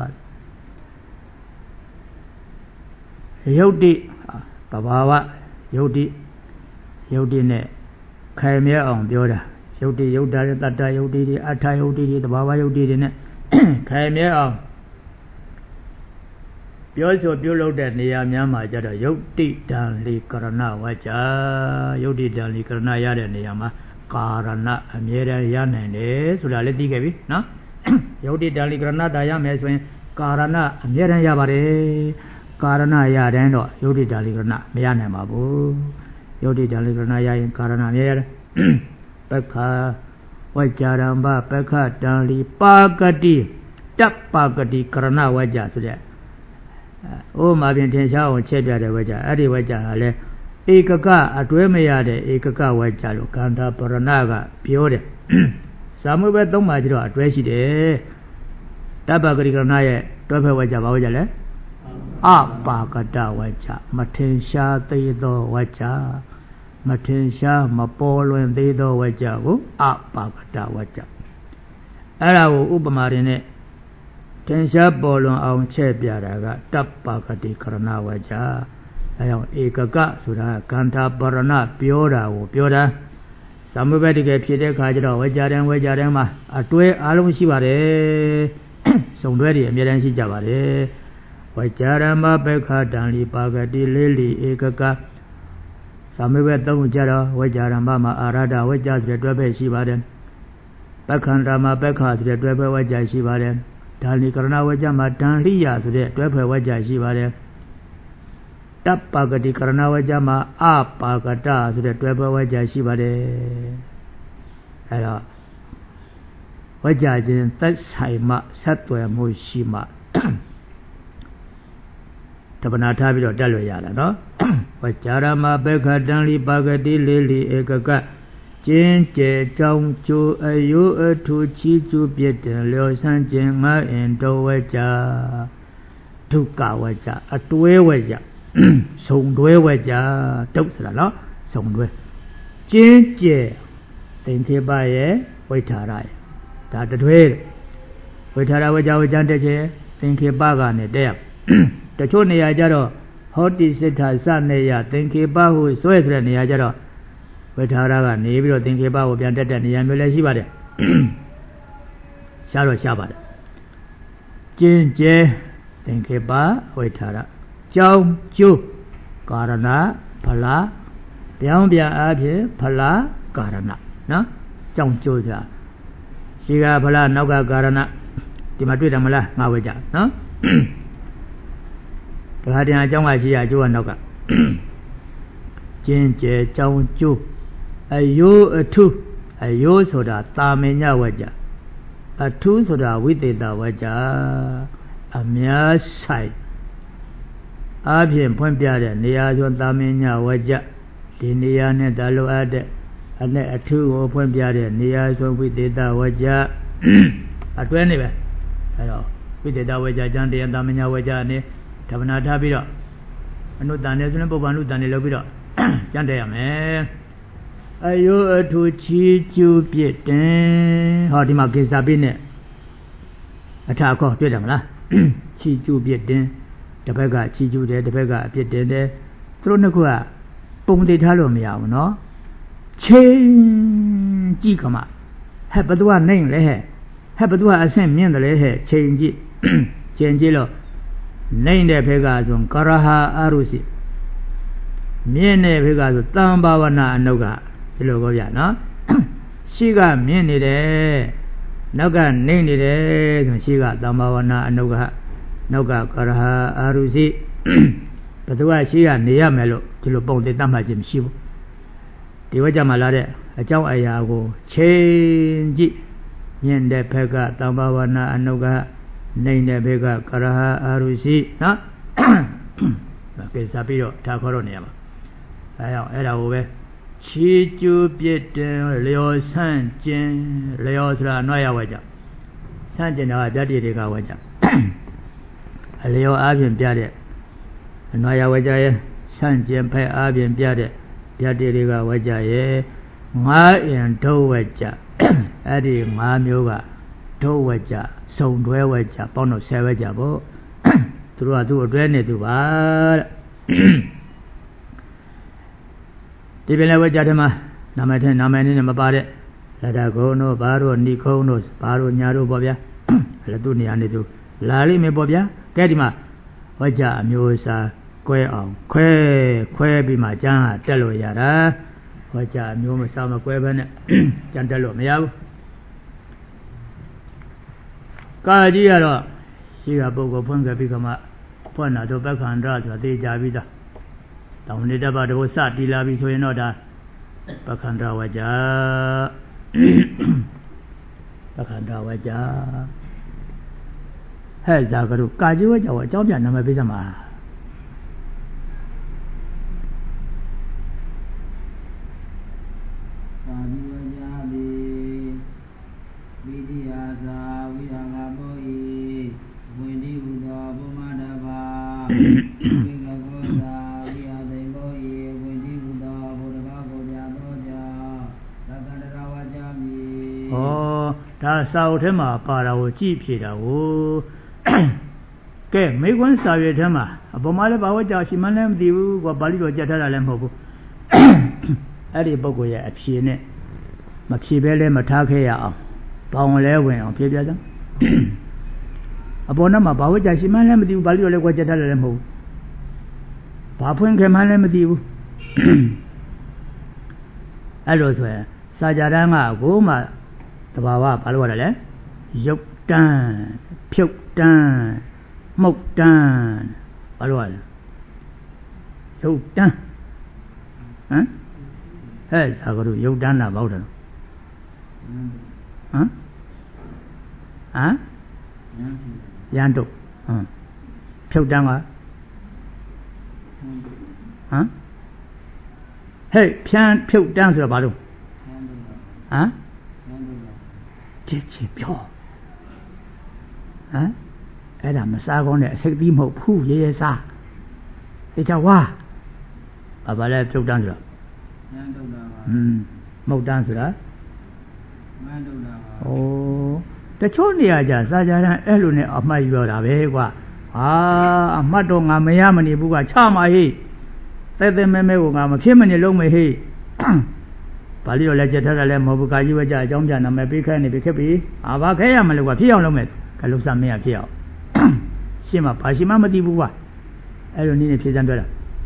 ယုတ်တိတဘာဝယုတ်တိယုတ်တိနဲ့ခိုင်မြဲအောင်ပြောတာယုတ်တိယုတ်တာတတ္တယုတ်တိတွေအထာယုတ်တိတွေတဘာဝယုတ်တိတွေနဲ့ခိုင်မြဲအောင်ပြောဆိုပြုလုပ်တဲ့နေရာများမှာကျတော့ယုတ်တိတံလီကရဏဝကြယုတ်တိတံလီကရဏရတဲ့နေရာမှာကာရဏအမြဲတမ်းရနိုင်တယ်ဆိုတာလည်းသိခဲ့ပြီနော်ယုတ်တိတံလီကရဏတာရမယ်ဆိုရင်ကာရဏအမြဲတမ်းရပါတယ်ကာရဏရတဲ့တော့ယုတ်တိတံလီကရဏမရနိုင်ပါဘူးယုတ်တိတံလီကရဏရရင်ကာရဏအမြဲရတယ်ပက္ခဝจาရမပက္ခတံလီပါကတိတပ်ပါကတိကရဏဝကြဆိုတဲ့ဩမှာဖြင့်ထင်ရှားအောင်ချက်ပြတဲ့ဝကြအဲ့ဒီဝကြဟာလဲဧကကအတွဲမရတဲ့ဧကကဝကြလို့ခန္ဓာပရဏကပြောတယ်စာမွေးပဲသုံးပါကြတော့အတွဲရှိတယ်တပ်ပါကတိကရဏရဲ့တွဲဖက်ဝကြဘာဝကြလဲအပါကတဝကြမထင်ရှားသေးသောဝကြမထင်ရှားမပေါ်လွင်သေးသောဝကြကိုအပါကတဝကြအဲ့ဒါကိုဥပမာတွေနဲ့ထင်ရှားပေါ်လွင်အောင်ချက်ပြတာကတပ်ပါကတိကရဏဝကြအဲကြောင့်ဧကကဆိုတာခန္ဓာပရဏပြောတာကိုပြောတာသမုပ္ပါဒိကဖြစ်တဲ့ခါကျတော့ဝကြတယ်ဝကြတယ်မှာအတွဲအားလုံးရှိပါတယ်စုံတွဲတွေအများတန်းရှိကြပါတယ်ဝကြရမပက္ခတံလီပါကတိလေးလီဧကကသမုပ္ပါသုံးကြတော့ဝကြရမမှာအာရဒဝကြဆိုတဲ့တွဲဖက်ရှိပါတယ်ပက္ခန္တမှာပက္ခဆိုတဲ့တွဲဖက်ဝကြရှိပါတယ်တံလီကရဏဝကြမှာတံလိယဆိုတဲ့တွဲဖက်ဝကြရှိပါတယ်တပ်ပါကတိကရဏဝကြမှာအပါကတဆိုတဲ့တွဲဖက်ဝကြရှိပါတယ်အဲတော့ဝကြခြင်းသက်ဆိုင်မှဆက်သွယ်မှုရှိမှတပနာထားပြီးတော့တက်လွယ်ရတာနော်ဝကြရမပက္ခတံလီပါကတိလေးလီဧကကကျင်းကျဲကြောင်းကျိုးအယုအထူချီကျူးပြည့်တယ်လျော်ဆန်းခြင်းငါအင်တော်ဝကြဒုက္ခဝကြအတွဲဝကြဆုံတွဲဝကြတုတ်ဆိုတာနော်ဆုံတွဲကျင်းကျဲသင်္ခေပရဲ့ဝိထာရရဲ့ဒါတတွဲဝိထာရဝကြဝကြတက်ခြင်းသင်္ခေပကနေတက်ရတချို့နေရာကြတော့ဟောတိစိတ္ထစနေရသင်္ခေပဟုဆွဲဆိုတဲ့နေရာကြတော့ဝိထာရကနေပြီးတော့သင်္ခေပကိုပြန်တက်တဲ့နေရာမျိုးလည်းရှိပါတယ်ရှားတော့ရှားပါတယ်ကျင်းကျဲသင်္ခေပဝိထာရကြောင်းကျိုးကာရဏဖလားပြောင်းပြန်အားဖြင့်ဖလားကာရဏနော်ကြောင်းကျိုးဆိုတာရှိကဖလားနောက်ကကာရဏဒီမှာတွေ့တယ်မလားငါဝေကြနော်တခါတည်းအကြောင်းကရှိရအကျိုးကနောက်ကကျင်းကျဲကြောင်းကျိုးအယိုးအထုအယိုးဆိုတာတာမင်ညဝကြအထုဆိုတာဝိသေသဝကြအများဆိုင်အားဖြင့်ဖွင့်ပြတဲ့နေရာဆိုတာမင်ညဝကြဒီနေရာနဲ့ဒါလိုအပ်တဲ့နဲ့အထုကိုဖွင့်ပြတဲ့နေရာဆုံးဝိသေသဝကြအတွဲနေပဲအဲတော့ဝိသေသဝကြကျမ်းတရားသမညာဝကြနဲ့ဓမ္မနာထားပြီးတော့အနုတန်နဲ့ဆိုရင်ပုပ္ပန္နုတန်နဲ့လုပ်ပြီးတော့ကျမ်းတရားရမယ်အယုအထုချီကျူးပြစ်တင်ဟောဒီမှာကိစ္စပြည့်နဲ့အထာခေါ်တွေ့တယ်မလားချီကျူးပြစ်တင်တစ်ဖက်ကချီကျူးတယ်တစ်ဖက်ကအပြစ်တင်တယ်သူတို့နှစ်ခုကပုံသိထားလို့မရဘူးနော်ချိန်ကြည့်ခမဟဲ့ဘသူကနိုင်လဲဟဲ့ဟဲ့ဘသူကအဆင့်မြင့်တယ်လဲဟဲ့ချိန်ကြည့်ချိန်ကြည့်လို့နိုင်တဲ့ဘက်ကဆိုကရဟာအာရုစီမြင့်တဲ့ဘက်ကဆိုတံဘာဝနာအနုကဒီလိုပြောပြနော်ရှိကမြင့်နေတယ်နောက်ကနိုင်နေတယ်ဆိုရှိကတံဘာဝနာအနုကနောက်ကကရဟာအာရုစီဘသူကရှိကနေရမယ်လို့ဒီလိုပုံသိတတ်မှတ်ခြင်းမရှိဘူးဒီဝကြမှာလာတဲ့အကြောင်းအရာကိုချိန်ကြည့်မြင့်တဲ့ဘက်ကတံဘာဝနာအနုကနိုင်တဲ့ဘက်ကကရဟာအာရုရှိနော်ကိစ္စပြီးတော့ထားခေါ်တော့နေရမှာအဲကြောင့်အဲ့ဒါကိုပဲချီကျူးပြစ်တင်လျော်ဆန့်ကျင်လျော်ဆိုတာအနွှဲရဝကြဆန့်ကျင်တာကပြတ္တိတွေကဝကြအလျော်အားဖြင့်ပြတဲ့အနွှဲရဝကြရဲ့ဆန့်ကျင်ဖက်အားဖြင့်ပြတဲ့ပြတ္တိတွေကဝကြရဲ့ငါးအင်ဒုဝကြအဲ့ဒီငါးမျိုးကဒုဝကြစုံတွဲဝကြပေါင်းတော့ဆယ်ဝကြပေါ့သူတို့ကသူ့အတွဲနေသူပါတဲ့ဒီပင်လည်းဝကြတယ်မှာနာမည်ထဲနာမည်နဲ့မပါတဲ့လက်တကုံတို့ဘာတို့ဏိခုံးတို့ဘာတို့ညာတို့ပေါ့ဗျာအဲ့ဒါသူ့နေရာနေသူလာလိမ့်မယ်ပေါ့ဗျာကဲဒီမှာဝကြအမျိုးအစားကွဲအောင်ခွဲခွဲပြီးမှကျမ်းဟာတက်လို့ရတာဝကြအမျိုးမစားမကွဲဘဲနဲ့ကျမ်းတက်လို့မရဘူးကာကြီးကတော့ရှိကပုဂ္ဂိုလ်ဖွင့်ခဲ့ပြီးကမှဖွင့်တာတော့ပက္ခန္တရဆိုတာသိကြပြီးသားတောင်းနေတဲ့ဘာတို့စတီလာပြီဆိုရင်တော့ဒါပက္ခန္တရဝကြပက္ခန္တရဝကြဟဲ့ဇာကတို့ကာကြီးဝကြကိုအကြောင်းပြနာမည်ပေးစမ်းပါကာကြီးဝကြပြီဝိတိယသာဝိဟံငါမောဤဝိနိဟုသောဘုမတဘာဝိကကောသာဝိဟသိမောဤဝိနိဟုသောဘုဒ္ဓဘာကိုပြသောကြောင့်သက္ကန္တရဝကြမည်ဩဒါစာအုပ်ထဲမှာပါတာကိုကြည့်ဖြေတာကိုကဲမိကွန်းစာရွက်ထဲမှာအပေါ်မှာလည်းဘာဝကြရှိမှန်းလည်းမသိဘူးကွာပါဠိတော်ကြက်ထားတာလည်းမဟုတ်ဘူးအဲ့ဒီပုဂ္ဂိုလ်ရဲ့အဖြေနဲ့မဖြေပဲလည်းမထားခဲ့ရအောင်ပေါင်လဲဝင်အောင်ဖြေပြစမ်းအပေါ်နောက်မှာဘာဝကြရှိမှန်းလည်းမသိဘူးပါဠိတော်လည်းကွာကြက်ထားတယ်လည်းမဟုတ်ဘူးဘာဖွင့်ခဲ့မှန်းလည်းမသိဘူးအဲ့လိုဆိုရင်စာကြတန်းကကိုမှတဘာဝဘာလို့ရလဲရုပ်တန်းဖြုတ်တန်းမှုတ်တန်းဘာလို့ရလဲရုပ်တန်းဟမ်ဟဲ့ဇာကတို့ရုပ်တန်းတာဘာလို့လဲဟမ်ဟမ်ရန်တုတ်ဟမ်ဖြုတ်တန်းကဟမ်ဟဲ့ဖြန်းဖြုတ်တန်းဆိုတော့ဘာလို့ဟမ်ကြည့်ချင်ပြောဟမ်အဲ့ဒါမစားကောင်းတဲ့အစိတ်သီးမဟုတ်ဘူးရေရေစားဒီချဝါဘာပါလဲဖြုတ်တန်းဆိုတော့ဉာဏ်တုတ်တာပါอืมမဟုတ်တန်းဆိုတာမန်းတုတ်တာပါဩတချို့နေရာကြစာကြတန်းအဲ့လိုနဲ့အမှတ်ယူရတာပဲကွာဟာအမှတ်တော့ငါမရမနေဘူးကချမှာဟိတဲတဲမဲမဲကိုငါမဖြစ်မနေလုံးမဟိပါဠိတော်လည်းကြက်ထားတာလည်းမဟုတ်ဘူးကာကြီးဝကြအကြောင်းပြနာမယ်ပေးခိုင်းနေပြီခက်ပြီအာဘာခဲရမလို့ကွာဖြစ်အောင်လုပ်မယ်ကလုစမင်းရဖြစ်အောင်ရှင်းမှာဘာရှင်းမှမသိဘူးကွာအဲ့လိုနည်းနဲ့ဖြေစမ်းပြောတာ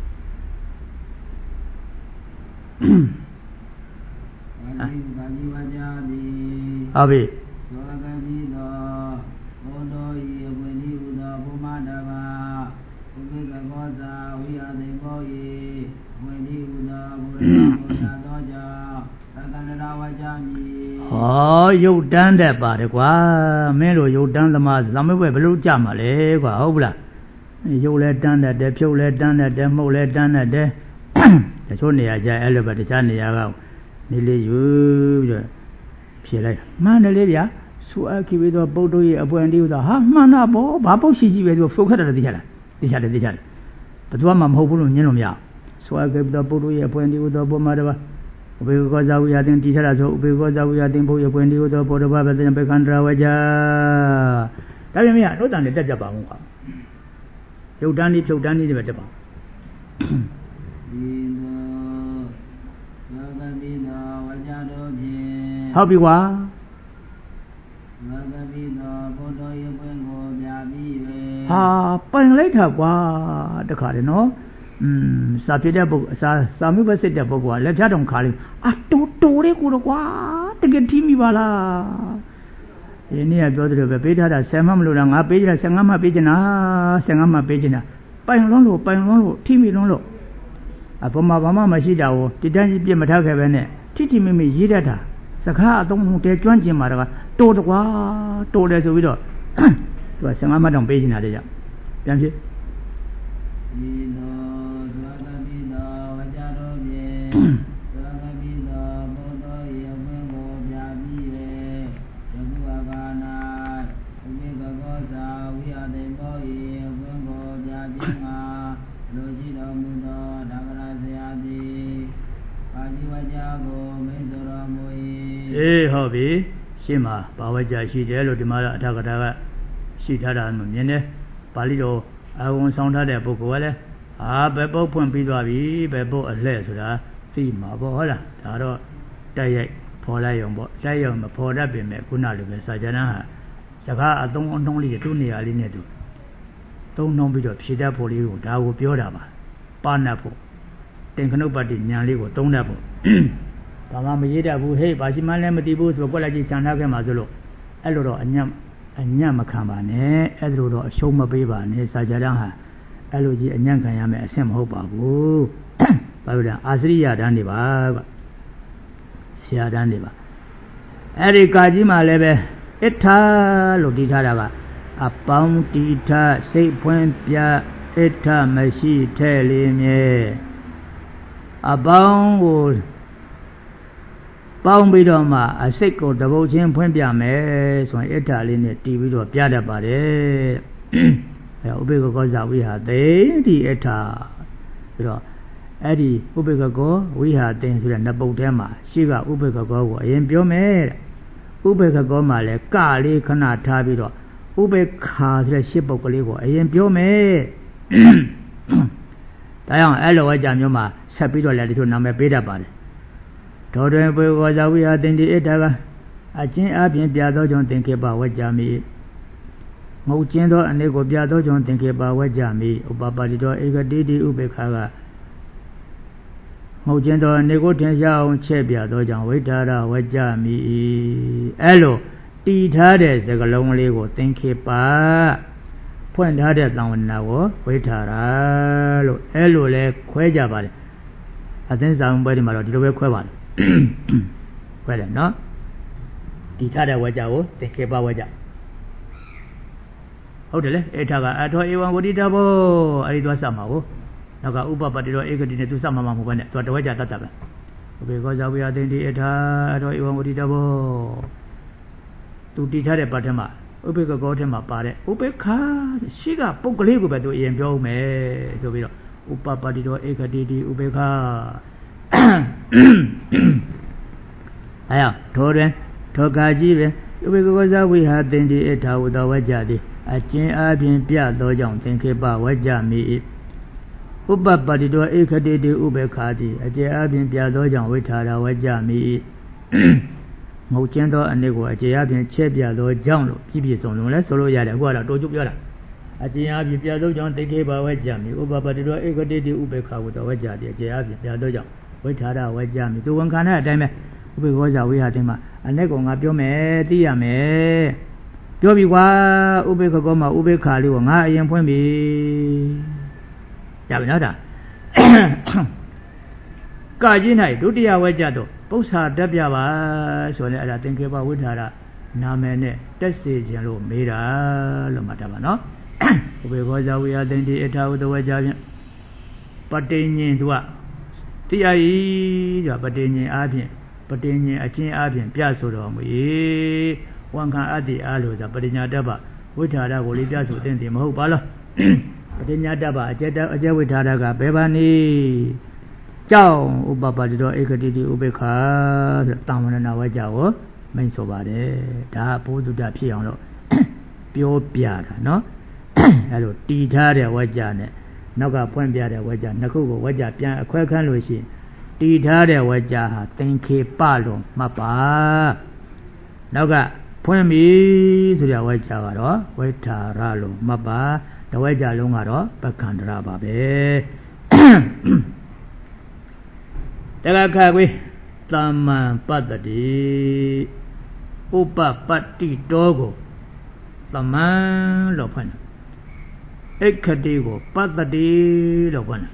ကာကြီးကာကြီးဝကြသည်ဟုတ်ပြီသောကတိသောဘုံတော်ဤဝိနိဟုသောဘုမတဘာဥပိကကောသာဝိဟသိမောဤဝိနိဟုသောဘုရားကိုပြသောကြောင့်သက္ကန္တရဝကြမည်ဟောရုပ်တန်းတဲ့ပါတယ်ကွာမင်းတို့ရုပ်တန်းသမားဇမဘွဲဘလို့ကြမှာလဲကွာဟုတ်ပလားရုပ်လဲတန်းတဲ့ဖြုတ်လဲတန်းတဲ့မှုတ်လဲတန်းတဲ့တချို့နေရာကျအဲ့လိုပဲတခြားနေရာကနေလေးယူပြီးတော့ဖြေလိုက်မှန်တယ်လေဗျာဆိုအပ်ခိပြီးတော့ပုဒ်တို့ရဲ့အပွင့်လေးဥသာဟာမှန်တာပေါ့ဘာပုတ်ရှိရှိပဲသူဖုတ်ခတ်တယ်သိချလားသိချတယ်သိချတယ်ဘယ်သူမှမဟုတ်ဘူးလို့ညင်းလို့မရဆိုအပ်ခိပြီးတော့ပုဒ်တို့ရဲ့အပွင့်လေးဥသာပေါ်မှာတော့ဥပေကောဇာဝိယတင်တိထရဆိုဥပေကောဇာဝိယတင်ဖို့ရပွင့်လေးဥသာပေါ်တော့ဘာပဲတဲ့ပေခန္ဒရာဝကြဒါပြန်မရတို့တန်နဲ့တက်ကြပါဦးကွာဖြုတ်တန်းလေးဖြုတ်တန်းလေးတွေပဲတက်ပါဟုတ်ပြီကွာဟာပိုင်လိုက်တာကွာတခါတယ်နော်อืมစာပြတဲ့ပုဂ္ဂိုလ်စာစာမျိုးပဲစစ်တဲ့ပုဂ္ဂိုလ်ကလက်ဖြတ်တုံခါလေးအတူတူလေးကိုတော့ကွာတကယ်ထီးမိပါလားဒီနေ့ကပြောသလိုပဲပေးထားတာဆယ်မှမလို့လားငါပေးကြတာဆယ်ငါးမှပေးချင်တာဆယ်ငါးမှပေးချင်တာပိုင်လွန်းလို့ပိုင်လွန်းလို့ထီးမိလွန်းလို့အပေါ်မှာဘာမှမရှိတာကိုတိတန်းကြီးပြစ်မထားခဲ့ပဲနဲ့ထိထိမိမိရေးတတ်တာစကားအသုံးလုံးတဲကျွမ်းကျင်မှာတော့တိုးတော့ကွာတိုးတယ်ဆိုပြီးတော့သူကဆယ်ငါးမှတောင်ပေးချင်တာတဲ့ကြောင့်ပြန်ဖြစ်ဒီလိုသောတပိသောဝကြတော်ဖြင့်သောတပိသောဘုဒ္ဓယေဝံကိုပြပြီး၍ယခုအကာ၌ဥပိကကောသာဝိယတေဘောယေဝံကိုပြခြင်းငါလိုရှိတော်မူသောဓမ္မရာဆရာသည်ပါဠိဝကြကိုမိတ်တော်မူ၏အေးဟုတ်ပြီရှင်းမှာဘာဝကြရှိတယ်လို့ဒီမှာအထကထာကရှိထားတာမြင်တယ်ပါဠိတော်အဝန်ဆောင်ထားတဲ့ပုဂ္ဂိုလ်ကလည်းအာဘယ်ပုတ်ဖွင့်ပြီးသွားပြီဘယ်ပုတ်အလှဲ့ဆိုတာသိမှာပေါ့ဟုတ်လားဒါတော့တိုက်ရိုက်ဖော်လိုက်ရုံပေါ့တိုက်ရုံမဖော်တတ်ပြင်မဲ့ခုနလိုပဲစာကြနာဟာစကားအသုံးအနှုံးလေးတွေသူ့နေရာလေးနဲ့သူသုံးနှုံးပြီးတော့ဖြေတတ်ဖို့လေးကိုဒါကိုပြောတာပါပါဏတ်ဖို့တင်ခနုပ္ပတ္တိဉာဏ်လေးကိုသုံးတတ်ဖို့ဘာမှမရေးတတ်ဘူးဟေးဘာရှိမှန်းလည်းမသိဘူးဆိုတော့ကွက်လိုက်ကြည့်ခြံထားခဲ့မှာဆိုလို့အဲ့လိုတော့အညံ့အညံ့မခံပါနဲ့အဲ့လိုတော့အရှုံးမပေးပါနဲ့စာကြတန်းဟာအဲ့လိုကြီးအညံ့ခံရမယ်အဆင့်မဟုတ်ပါဘူးဘာလို့လဲအာစရိယတန်းနေပါကွဆရာတန်းနေပါအဲ့ဒီကာကြီးမှလည်းပဲအထာလို့ဒီထားတာကအပေါင်းတီထစိတ်ဖွင့်ပြအထာမရှိထဲ့လေးမြဲအပေါင်းကိုပေါင်းပြီးတော့မှအစိတ်ကိုတပုတ်ချင်းဖွင့်ပြမယ်ဆိုရင်အထာလေးနဲ့တီးပြီးတော့ပြတတ်ပါတယ်အဲဥပေက္ခကောဇာဝိဟာသိဒီအထာပြီးတော့အဲ့ဒီဥပေက္ခကောဝိဟာသိဆိုတဲ့နှစ်ပုတ်ထဲမှာရှိကဥပေက္ခကောကိုအရင်ပြောမယ်တဲ့ဥပေက္ခကောမှာလည်းကလေးခဏထားပြီးတော့ဥပေက္ခာဆိုတဲ့ရှစ်ပုတ်ကလေးကိုအရင်ပြောမယ်ဒါကြောင့်အဲ့လိုဝါကြမျိုးမှာဆက်ပြီးတော့လည်းဒီလိုနာမည်ပေးတတ်ပါတယ်တော်တွင်ပေကောဇာဝိဟာတင်ဒီအထာကအချင်းအပြင်ပြသောကြောင့်သင်္ကေပဝကြမိငုတ်ကျင်းသောအနေကိုပြသောကြောင့်သင်္ကေပဝကြမိဥပပါတိတော်ဧကတိတိဥပေက္ခာကငုတ်ကျင်းသောအနေကိုထင်ရှားအောင်ချဲ့ပြသောကြောင့်ဝိထာရဝကြမိအဲ့လိုတီထားတဲ့စကလုံးလေးကိုသင်္ကေပဖွင့်ထားတဲ့သံဝနာကိုဝိထာရလို့အဲ့လိုလဲခွဲကြပါတယ်အသင်းဆောင်ပွဲဒီမှာတော့ဒီလိုပဲခွဲပါတယ်ခွဲတယ်နော်တီထားတဲ့ဝကြကိုသင်္ကေပဝကြဟုတ်တယ်လေအေထာကအထောဧဝံဝတိတဘောအဲ့ဒီသွားစမှာကိုနောက်ကဥပပတ္တိရောဧကတိနဲ့သူစမှာမဟုတ်ဘဲနဲ့သူတဝကြတတ်တာပဲဥပေကောဇာဝိယသိတိအေထာအထောဧဝံဝတိတဘောသူတီထားတဲ့ပတ်ထဲမှာဥပေက္ခကောထဲမှာပါတဲ့ဥပေက္ခရှိကပုဂ္ဂလေးကိုပဲသူအရင်ပြောဦးမယ်ဆိုပြီးတော့ဥပပတ္တိရောဧကတိတိဥပေက္ခအဲ့တော့ထိုတွင်ထိုကာကြီးပဲဥပေက္ခကောဇာဝိဟာသိတိအေထာဝတဝကြတိအကျဉ်အားဖြင့်ပြသောကြောင့်သင်္ခေပဝကြမိ၏ဥပပတ္တိတောဧကတိတိဥပေက္ခာတိအကျဉ်အားဖြင့်ပြသောကြောင့်ဝိထာရဝကြမိ၏ငုတ်ကျင်းသောအနေကိုအကျဉ်အားဖြင့်ချဲ့ပြသောကြောင့်လို့ပြည့်ပြည့်စုံစုံလဲဆိုလို့ရတယ်အခုကတော့တိုးချုပ်ပြောတာအကျဉ်အားဖြင့်ပြသောကြောင့်သင်္ခေပဝကြမိဥပပတ္တိတောဧကတိတိဥပေက္ခာဝတဝကြတိအကျဉ်အားဖြင့်ပြသောကြောင့်ဝိထာရဝကြမိသူဝန်ခံတဲ့အတိုင်းပဲဥပေက္ခောဇာဝိဟာတင်မှာအ내ကောင်ငါပြောမယ်သိရမယ်ပြောပြီကွာဥပေက္ခကောမှာဥပေက္ခလေးကိုငါအရင်ဖွင့်ပြီရပြီနော်ဒါကာကြီး၌ဒုတိယဝဲကြတော့ပု္ပ္ပာတက်ပြပါဆိုရင်အဲ့ဒါသင်္ကေပဝိထာရနာမည်နဲ့တက်စေခြင်းလို့မေးတာလို့မှတ်တာပါနော်ဥပေက္ခောဇာဝိဟာတင်တိအထာဝတဝဲကြဖြင့်ပဋိညင်သူကတရားဤဆိုတာပဋိညင်အားဖြင့်ပฏิญญาอจินอาเพียงပြဆိုတော်မူ၏ဝန်ခံအပ်သည့်အားလို့ဆိုပဋိညာတပ္ပဝိထာရကိုလေးပြဆိုသင်သည်မဟုတ်ပါလားပဋိညာတပ္ပအကျတအကျဝိထာရကဘယ်ပါနည်းကြောင့်ဥပပတ္တိတော်ဧကတိတိဥပေက္ခဆိုတာဝရဏဝကြကိုမိန့်ဆိုပါတယ်ဒါဘုဒ္ဓဖြစ်အောင်လို့ပြောပြတာเนาะအဲလိုတည်ထားတဲ့ဝကြနဲ့နောက်ကဖွင့်ပြတဲ့ဝကြနှစ်ခုကိုဝကြပြန်အခွဲခန်းလို့ရှိရင်တည်ထားတဲ့ဝကြဟာသင်္ခေပလို့မှတ်ပါနောက်ကဖွင့်ပြီဆိုတဲ့ဝကြကတော့ဝိထာရလို့မှတ်ပါတဝကြလုံးကတော့ပက္ခန္တရပါပဲတက္ကခကွေသမ္မံပတ္တိဥပပတ္တိတောကိုသမံလို့ဖွင့်တယ်ဧကတိကိုပတ္တိလို့ဖွင့်တယ်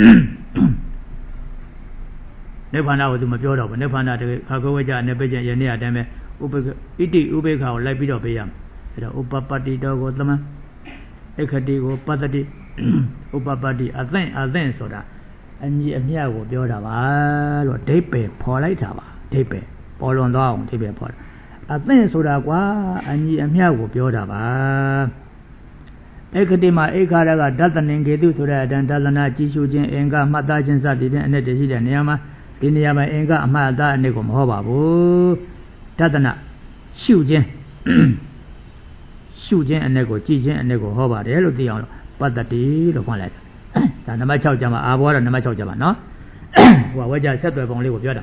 နိဗ္ဗာန်ကိုသူမပြောတော့ဘူးနိဗ္ဗာန်တကယ်ခါကဝေကြအနေပိကျယနေ့အတိုင်းပဲဥပဣတိဥပေက္ခကိုလိုက်ပြီးတော့ပေးရမယ်အဲတော့ဥပပတ္တိတောကိုသမံဧကတိကိုပတ္တိဥပပတ္တိအသင့်အသင့်ဆိုတာအညီအမျှကိုပြောတာပါလို့ဒိဋ္ဌိဖော်လိုက်တာပါဒိဋ္ဌိပေါ်လွန်သွားအောင်ဒိဋ္ဌိဖော်တာအသင့်ဆိုတာကွာအညီအမျှကိုပြောတာပါဧကတိမှာဧခါရကဒသနင်ကေတုဆိုတဲ့အတန်ဒသနာကြည်ရှုခြင်းအင်္ဂမှတ်သားခြင်းစသည်ဖြင့်အ내တရှိတဲ့နေရာမှာဒီနေရာမှာအင်္ဂအမှတ်သားအ내ကိုမဟောပါဘူးဒသနာရှုခြင်းရှုခြင်းအ내ကိုကြည်ခြင်းအ내ကိုဟောပါတယ်လို့သိအောင်လို့ပတ္တိလို့ဖွင့်လိုက်တာဒါနံပါတ်၆ကျမ်းမှာအာဘောတော့နံပါတ်၆ကျမ်းမှာနော်ဟိုကဝကြဆက်သွယ်ပုံလေးကိုပြောတာ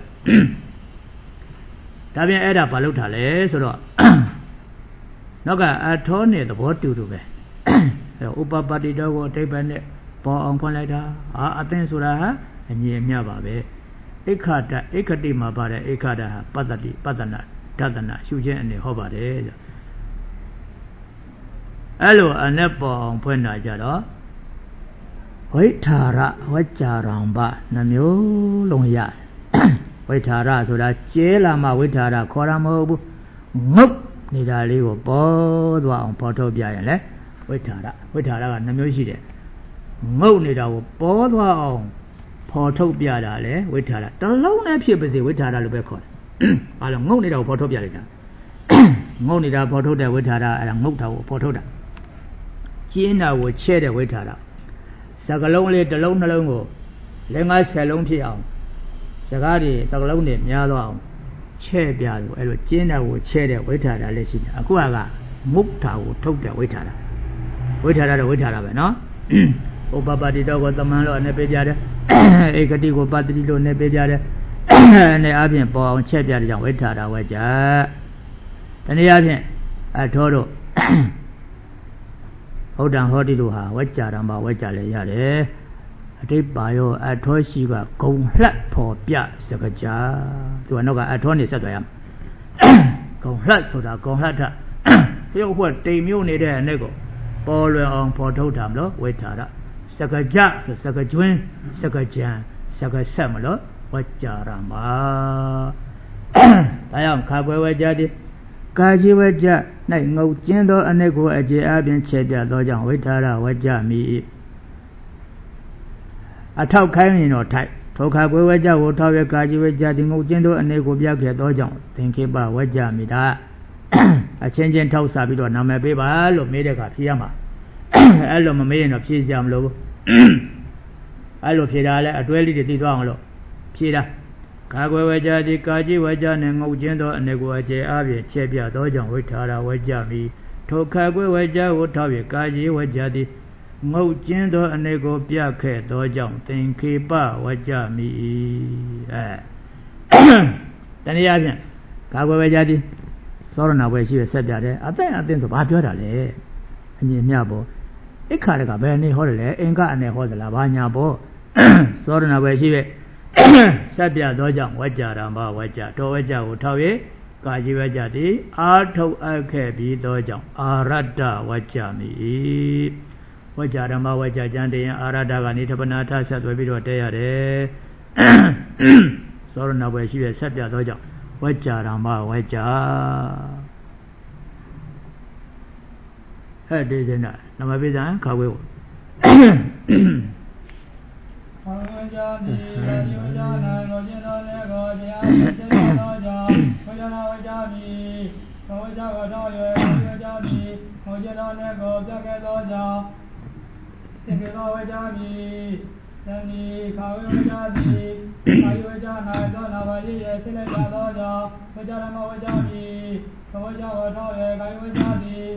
ဒါပြန်အဲ့ဒါဘာလို့ထားလဲဆိုတော့နောက်ကအထောနဲ့သဘောတူတူပဲအဲဥပပတ္တိတောကိုအတိပ္ပယ်နဲ့ပေါ်အောင်ဖွင့်လိုက်တာအာအသင်ဆိုတာဟာအငြင်းမြပါပဲဧခတဧကတိမှာပါတဲ့ဧခတဟာပတ္တိပတ္တနာဒသနာရှုခြင်းအနေဟောပါတယ်ဆိုအဲ့လိုအ내ပေါ်အောင်ဖွင့်တာကြတော့ဝိထာရဝကြ္ကြရံပနှမျိုးလုံးရဝိထာရဆိုတာကျဲလာမှဝိထာရခေါ်တာမဟုတ်ဘူးငုတ်နေတာလေးကိုပေါ်သွားအောင်ပေါ်ထုတ်ပြရင်လေဝိထာရဝိထာရကနှမျိုးရှိတယ်ငုတ်နေတာကိုပေါ်သွားအောင်ပေါ်ထုတ်ပြတာလေဝိထာရတလုံးနဲ့ဖြစ်ပါစေဝိထာရလို့ပဲခေါ်တယ်ဘာလို့ငုတ်နေတာကိုပေါ်ထုတ်ပြလိုက်တာငုတ်နေတာပေါ်ထုတ်တဲ့ဝိထာရအဲ့ဒါငုတ်တာကိုပေါ်ထုတ်တာကျင်းတာကိုချဲ့တဲ့ဝိထာရစကလုံးလေးတစ်လုံးနှလုံးကိုလက်ငါးဆယ်လုံးဖြစ်အောင်စကားတွေစကလုံးတွေများသွားအောင်ချဲ့ပြလို့အဲ့လိုကျင်းတာကိုချဲ့တဲ့ဝိထာရလည်းရှိတယ်အခုကမုတ်တာကိုထုတ်တဲ့ဝိထာရဝိထာရတော့ဝိထာရပဲနော်ဥပပတ္တိတောကိုသမန်လို့အနေပေးပြတယ်ဧကတိကိုပတ္တိလို့အနေပေးပြတယ်အနေအချင်းပေါ်အောင်ချဲ့ပြတဲ့ကြောင့်ဝိထာရဝကြတနည်းအားဖြင့်အထောတို့ဟုတ်တံဟောတိတို့ဟာဝကြ္ကြရံပါဝကြ္ကြလည်းရတယ်အတိပ္ပါယောအထောရှိကဂုံလှတ်ဖော်ပြစကကြာသူကနောက်ကအထောနေဆက်သွားရမယ်ဂုံလှတ်ဆိုတာဂုံလှတ်ထတရုပ်ဖွဲ့တိမ်မြို့နေတဲ့အ내ကိုပေါ်လွယ်အောင်ဖော်ထုတ်တာမလို့ဝိထာရစကကြဆိုစကကျွင်းစကကြံစကဆက်မလို့ဝကြ္ကြရံပါဒါကြောင့်ခါကွယ်ဝကြတိကာជីဝကြ၌ငုတ်ကျင်းသောအ내ကိုအခြေအပြင်ခြေပြသောကြောင့်ဝိထာရဝကြမိအထောက်ခိုင်းရင်တော့ထိုက်ထိုခါကွယ်ဝကြကိုထောက်ရကာជីဝကြသည်ငုတ်ကျင်းသောအ내ကိုပြခဲ့သောကြောင့်သင်္ခေပဝကြမိတာအချင်းချင်းထောက်စားပြီးတော့နာမည်ပေးပါလို့မေးတဲ့အခါဖြေရမှာအဲ့လိုမမေးရင်တော့ဖြေကြမလို့အဲ့လိုဖြေတာလဲအတွဲလေးတွေသိသွားအောင်လို့ဖြေတာခါကွယ်ဝကြသည်ကာជីဝကြနဲ့ငုတ်ကျင်းသောအ내ကိုအခြေအပြင်ခြေပြသောကြောင့်ဝိထာရဝကြမိထိုခါကွယ်ဝကြကိုထောက်ရကာជីဝကြသည်ငုတ်ကျင်းသောအ내ကိုပြခဲ့သောကြောင့်သင်္ခေပဝကြမိအဲတနည်းအားဖြင့်ခါကွယ်ဝကြသည်သောရဏဘွယ်ရှိရဆက်ပြတယ်အသိအသိဆိုဘာပြောတာလဲအမြင်မြပေါ့ဣခါရကဘယ်နေဟောတယ်လဲအင်္ဂအ내ဟောသလားဘာညာပေါ့သောရဏဘွယ်ရှိရဆက်ပြသောကြောင့်ဝကြ္ကြရံပါဝကြ္ကြတောဝကြ္ကြကိုထောက်၍ကာជីဝကြ္ကြသည်အာထုတ်အပ်ခဲ့ပြီးသောကြောင့်အာရတ္တဝကြ္ကြမိဝကြ္ကြရံပါဝကြ္ကြကျမ်းတရားအာရတ္တကနေထပနာထဆက်သွဲပြီးတော့တဲရတယ်သောရဏဘွယ်ရှိရဆက်ပြသောကြောင့်ဝကြ္ကြရံပါဝကြ္ကြဟဲ့ဒီစနာနမပိဇံခါဝဲကိုကြမည်ယာတိဝကြနာကိုကျင်းသောလည်းကိုတရားဖြင့်စေသောကြောင့်ဝကြနာဝကြမည်သောဝကြကိုထောက်၍ဝကြမည်ကိုကျင်းသောလည်းကိုပြခဲ့သောကြောင့်သင်္ကေသောဝကြမည်သံဒီခါဝေဝကြမည်ခါယဝကြနာသောနာဘာရိရဲ့ဆင်းရဲသောကြောင့်ဝကြရမဝကြမည်သောဝကြကိုထောက်၍ခါယဝကြမည်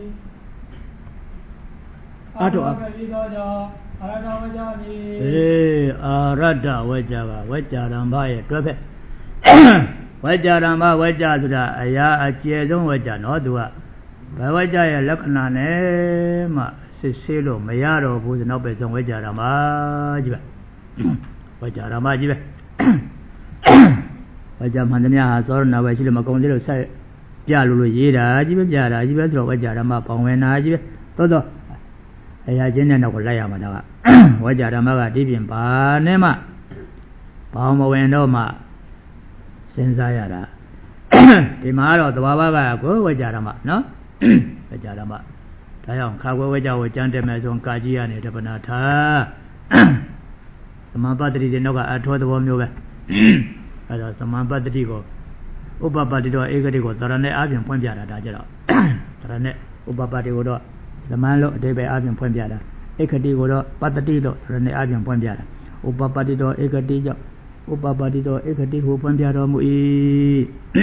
အာတောကတိသောကြောင့်အာရတဝကြမည်အေးအာရတဝကြကဝကြရံဘရဲ့တွဲဖက်ဝကြရံဘဝကြဆိုတာအရာအကျယ်ဆုံးဝကြနော်သူကဘဝကြရဲ့လက္ခဏာနဲ့မှစစ်ဆေးလို့မရတော့ဘူးဆိုတော့ပဲဆုံးဝကြရံဘကြီးပဲဝကြရံဘကြီးပဲဝကြမှန်သမျှဟာသောရဏဝဲရှိလို့မကုန်သေးလို့ဆက်ပြလို့လို့ရေးတာကြီးပဲပြတာကြီးပဲဆိုတော့ဝကြရံဘပေါင်ဝင်တာကြီးပဲသို့တော့အရာချင်းတဲ့နောက်ကိုလိုက်ရမှာတော့ဝကြဓမ္မကဒီပြင်ဘာနဲ့မှဘောင်မဝင်တော့မှစဉ်းစားရတာဒီမှာတော့သဘာဝကကိုဝကြဓမ္မနော်ဝကြဓမ္မဒါကြောင့်ခါခွဲဝကြကိုကြမ်းတက်မယ်ဆိုကာကြီးရနေတပနာထာသမပတ္တိတဲ့နောက်ကအထောသဘောမျိုးပဲအဲဒါသမပတ္တိကိုဥပပတ္တိတော့ဧကတိကိုသရဏနဲ့အပြင်ဖွင့်ပြတာဒါကြတော့သရဏနဲ့ဥပပတ္တိကိုတော့သမန်လို့အတိပ္ပယ်အပြင်ဖွင့်ပြတာဧကတိကိုတော့ပတ္တိလို့ရဏအပြင်ဖွင့်ပြတာဥပပတ္တိတော့ဧကတိကြောင့်ဥပပတ္တိတော့ဧကတိဟုဖွင့်ပြတော်မူ၏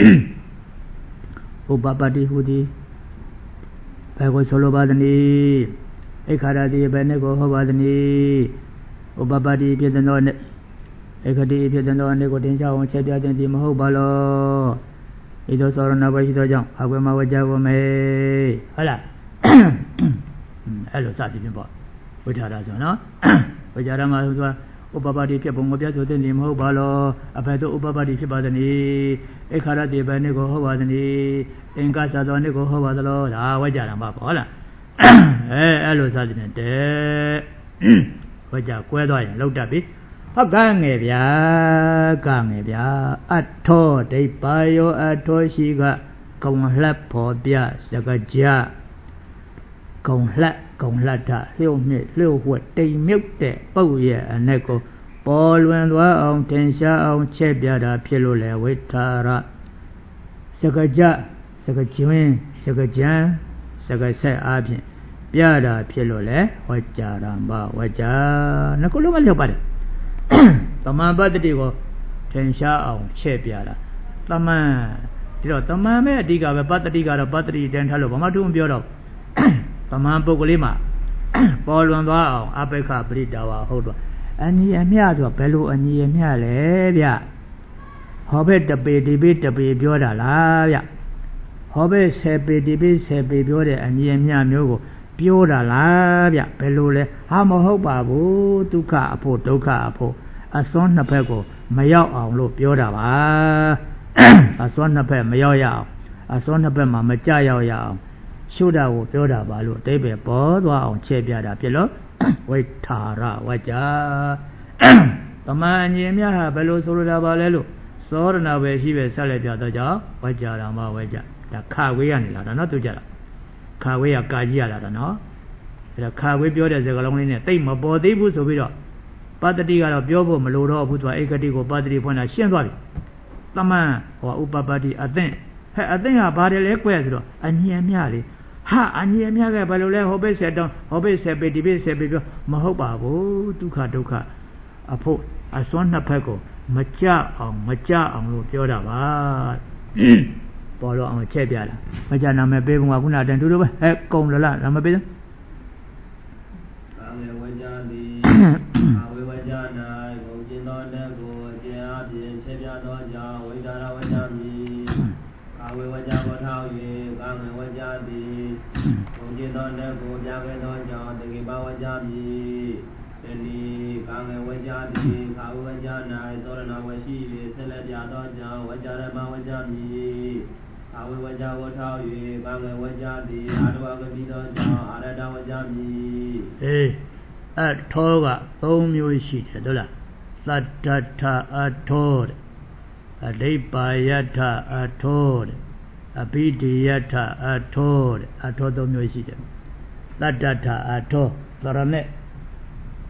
ဥပပတ္တိဟုသည်ဘယ်ကိုဆိုလိုပါသနည်းဧခါရတိဘယ်နဲ့ကိုဟောပါသနည်းဥပပတ္တိဖြစ်တဲ့သောနဲ့ဧကတိဖြစ်တဲ့သောနဲ့ကိုတင်ချအောင်ချက်ပြခြင်းဒီမဟုတ်ပါလောဤသို့သောရဏဘရှိသောကြောင့်အကွယ်မဝကြကုန်မေဟုတ်လားအဲ့လိုစသည်ဖြင့်ပေါ့ဝိထာရဆိုနော်ဝိကြရမှာဆိုတာဥပပတ္တိဖြစ်ပုံကိုပြဆိုတဲ့နေမဟုတ်ပါလောအဘယ်သို့ဥပပတ္တိဖြစ်ပါသနည်းအခါရတိဘယ်နဲ့ကိုဟောပါသနည်းအင်္ဂသသောနဲ့ကိုဟောပါသလောဒါဝိကြရမှာပေါ့ဟုတ်လားအဲအဲ့လိုစသည်ဖြင့်တဲ့ဝိကြကွဲသွားရင်လောက်တတ်ပြီဟုတ်ကဲ့ငယ်ဗျာကငယ်ဗျာအထောဒိပါယောအထောရှိကကုံလှပ်ဖို့ပြစကကြကုံလှက်ကုံလှတ်တာလျှို့မြစ်လျှို့ဝှက်တိမ်မြုပ်တဲ့ပုတ်ရဲ့အ내ကိုပေါ်လွင်သွားအောင်ထင်ရှားအောင်ချက်ပြတာဖြစ်လို့လေဝိထာရစကကြစကကျွင်းစကကြံစကဆက်အားဖြင့်ပြတာဖြစ်လို့လေဝကြရံဘဝကြနှခုလုံးမလျော့ပါတယ်တမန်ပတ္တိကိုထင်ရှားအောင်ချက်ပြတာတမန်ဒီတော့တမန်ပဲအဓိကပဲပတ္တိကတော့ပတ္တိတန်းထားလို့ဘာမှသူမပြောတော့တမန်ပုဂ္ဂလိမှာပေါ်လွန်သွားအောင်အပိက္ခပရိဒါဝဟုတ်တော့အညီအမျှဆိုဘယ်လိုအညီအမျှလဲဗျဟောဘက်တပေဒီပေတပေပြောတာလားဗျဟောဘက်ဆယ်ပေဒီပေဆယ်ပေပြောတဲ့အညီအမျှမျိုးကိုပြောတာလားဗျဘယ်လိုလဲဟာမဟုတ်ပါဘူးဒုက္ခအဖို့ဒုက္ခအဖို့အစွန်းနှစ်ဖက်ကိုမရောက်အောင်လို့ပြောတာပါအစွန်းနှစ်ဖက်မရောက်ရအောင်အစွန်းနှစ်ဖက်မှာမကြရောက်ရအောင်ရှုတာကိုပြောတာပါလို့အတိပ္ပယ်ပေါ်သွားအောင်ချက်ပြတာဖြစ်လို့ဝိထာရဝကြတမန်ညင်မြဟာဘယ်လိုဆိုလိုတာပါလဲလို့သောရဏပဲရှိပဲဆက်လက်ပြတော့ကြောင့်ဝကြရမဝကြဒါခဝေးရနေလာတာနော်သူကြတာခဝေးကကာကြီးရလာတာနော်အဲ့ဒါခဝေးပြောတဲ့စကားလုံးလေးနဲ့တိတ်မပေါ်သေးဘူးဆိုပြီးတော့ပတ္တိကတော့ပြောဖို့မလိုတော့ဘူးသူကဧကတိကိုပတ္တိဖွင့်တာရှင်းသွားပြီတမန်ဟောဥပပတ္တိအသင့်ဟဲ့အသင့်ကဘာတယ်လဲကွဲဆိုတော့အညင်မြလေးဟာအညီအမျှကဘယ်လိုလဲဟောဘိတ်ဆက်တောင်းဟောဘိတ်ဆက်ပေဒီဘိတ်ဆက်ပေပြောမဟုတ်ပါဘူးဒုက္ခဒုက္ခအဖို့အစွမ်းနှစ်ဖက်ကိုမကြအောင်မကြအောင်လို့ပြောတာပါပေါ်တော့အောင်ချက်ပြတာမကြနာမဲ့ပေးပုံကခုနတန်တူတူပဲဟဲ့ကုံလလားဒါမပေးဘူးအာမေဝကြတိအာဝေဝကြနာဂုံကျင်တော်တဲ့ကိုအကျဉ်းအပြင်ချက်ပြတော်ကြောင့်ဝိဒါရဝကြမည်အာဝေဝကြကိုထောက်၍ကာမေဝကြတိဂုံကျင်တော်တဲ့ကိုပြခဲ့သောကြောင့်တကိပဝကြမည်တဏီကာမေဝကြတိကာဝေဝကြ၌သောရဏဝရှိ၍ဆက်လက်ပြသောကြောင့်ဝကြရမဝကြမည်အာဝေဝကြကိုထောက်၍ကာမေဝကြတိအာတဝကတိသောကြောင့်အာရတဝကြမည်အေးအထောကသုံးမျိုးရှိတယ်ဟုတ်လားသတ္တထအထောတဲ့အဓိပ္ပါယထအထောတဲ့အဘိဓိယထအထောတဲ့အထောသုံးမျိုးရှိတယ်သတ္တထအထောသရနဲ့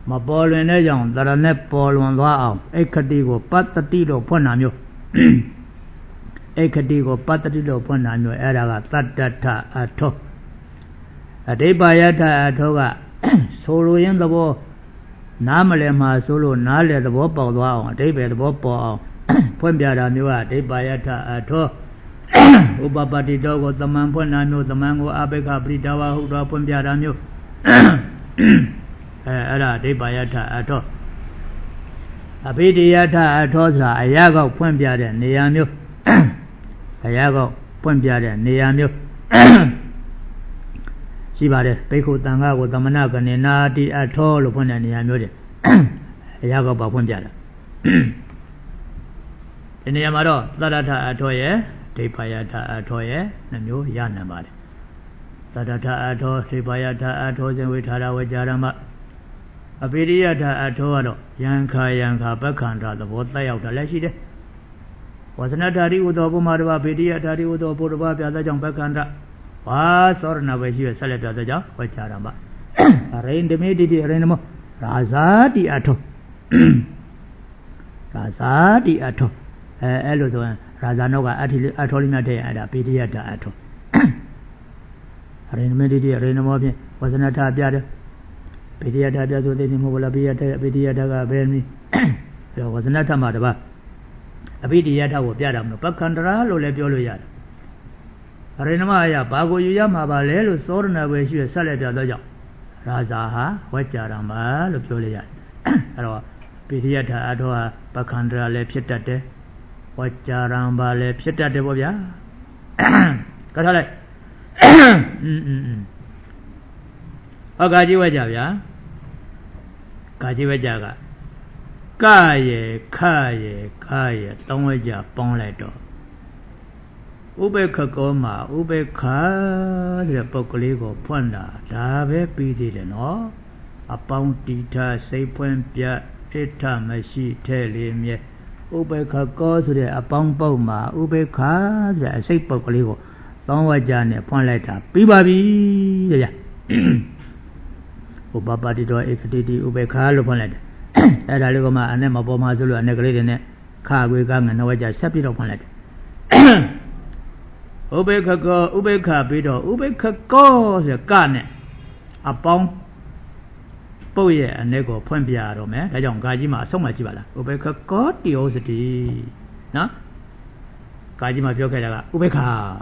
မပေါ်လွင်တဲ့ကြောင့်တရဏက်ပေါ်လွန်သွားအောင်အိခတိကိုပတ္တိလို့ဖွင့်တာမျိုးအိခတိကိုပတ္တိလို့ဖွင့်တာမျိုးအဲ့ဒါကတတ္တထအထောအဓိပ္ပာယထအထောကဆိုလိုရင်းသဘောနားမလည်မှာဆိုလို့နားလည်သဘောပေါက်သွားအောင်အဓိပ္ပာယ်သဘောပေါက်အောင်ဖွင့်ပြတာမျိုးကအဓိပ္ပာယထအထောဥပပတ္တိတော်ကိုသမန်ဖွင့်တာမျိုးသမန်ကိုအဘိက္ခပရိဒါဝဟုတော်ဖွင့်ပြတာမျိုးအဲအဲ့ဒါအဓိပ္ပာယထအထောအဘိဓိယထအထောဆိုတာအရာကောက်ဖွင့်ပြတဲ့နေရာမျိုးအရာကောက်ဖွင့်ပြတဲ့နေရာမျိုးရှိပါတယ်ဘိက္ခုတန်ခါကိုသမဏကနေနာတိအထောလို့ဖွင့်တဲ့နေရာမျိုးတွေအရာကောက်ပါဖွင့်ပြတာဒီနေရာမှာတော့သတ္တထအထောရဲ့ဒိဋ္ဌာယထအထောရဲ့နှမျိုးရနိုင်ပါတယ်သတ္တထအထောဒိဋ္ဌာယထအထောစဉ်ဝိထာရဝကြရမအပိရိယထအထောကတော့ယံခာယံခာပက္ခန္ဓာသဘောတက်ရောက်တာလည်းရှိတယ်ဝဇနထာရိဥသောဘုမာတဝပိရိယထာရိဥသောဘုရဘပြသောကြောင့်ပက္ခန္ဓာဘာသောရဏပဲရှိရဆက်လက်ပြသောကြောင့်ဝကြရမရိန္ဒမေတိတိရိန္ဒမောရာဇာတိအထောရာဇာတိအထောအဲအဲ့လိုဆိုရင်ရာဇာနောကအထိအထောလေးများတဲ့အဲ့ဒါပိရိယထအထောရိန္ဒမေတိတိရိန္ဒမောဖြင့်ဝဇနထာပြတယ်ပိဋိယထပြဆိုသိနေမဟုတ်လားပိဋိယထပိဋိယထကဘယ်နည်းပြောဝဇနထမှာတပါအပိဋိယထကိုပြတာမလို့ပက္ခန္တရာလို့လည်းပြောလို့ရတယ်အရိဏမအယဘာကိုယူရမှာပါလဲလို့သောရဏပဲရှိရဆက်လက်ပြတော့ကြောင့်ရာဇာဟာဝကြရမှာလို့ပြောလို့ရတယ်အဲ့တော့ပိဋိယထအထောဟာပက္ခန္တရာလည်းဖြစ်တတ်တယ်ဝကြရမှာလည်းဖြစ်တတ်တယ်ပေါ့ဗျာကထားလိုက်อืมๆဟောကာကြီးဝကြဗျာကာကြီးဝကြကကရဲ့ခရဲ့ခရဲ့သုံးဝကြပေါင်းလိုက်တော့ဥပေက္ခကောမှာဥပေက္ခတဲ့ပုဂ္ဂလေးကိုဖွင့်တာဒါပဲပြီးသေးတယ်နော်အပေါင်းတိထစိတ်ဖွင့်ပြဣထမရှိထဲလေမြဲဥပေက္ခကောဆိုတဲ့အပေါင်းပုတ်မှာဥပေက္ခဆိုတဲ့အစိတ်ပုဂ္ဂလေးကိုသုံးဝကြနဲ့ဖွင့်လိုက်တာပြီးပါပြီတဲ့ဗျာဥပပတ္တိတော်ဧကတိတိဥပေက္ခလို့ဖွင့်လိုက်တယ်အဲ့ဒါလေးကမှအနဲ့မပေါ်မှာဆိုလို့အနဲ့ကလေးတွေနဲ့ခါခွေကငနဝကြဆက်ပြီးတော့ဖွင့်လိုက်တယ်ဥပေက္ခကောဥပေက္ခပြီးတော့ဥပေက္ခကောဆိုကနဲ့အပေါင်းပုတ်ရဲ့အနဲ့ကိုဖွင့်ပြရတော့မယ်ဒါကြောင့်ဂါကြီးမှာအဆုံးမှကြည့်ပါလားဥပေက္ခကောတိယောစတိနော်ဂါကြီးမှာပြောခဲ့တာကဥပေက္ခ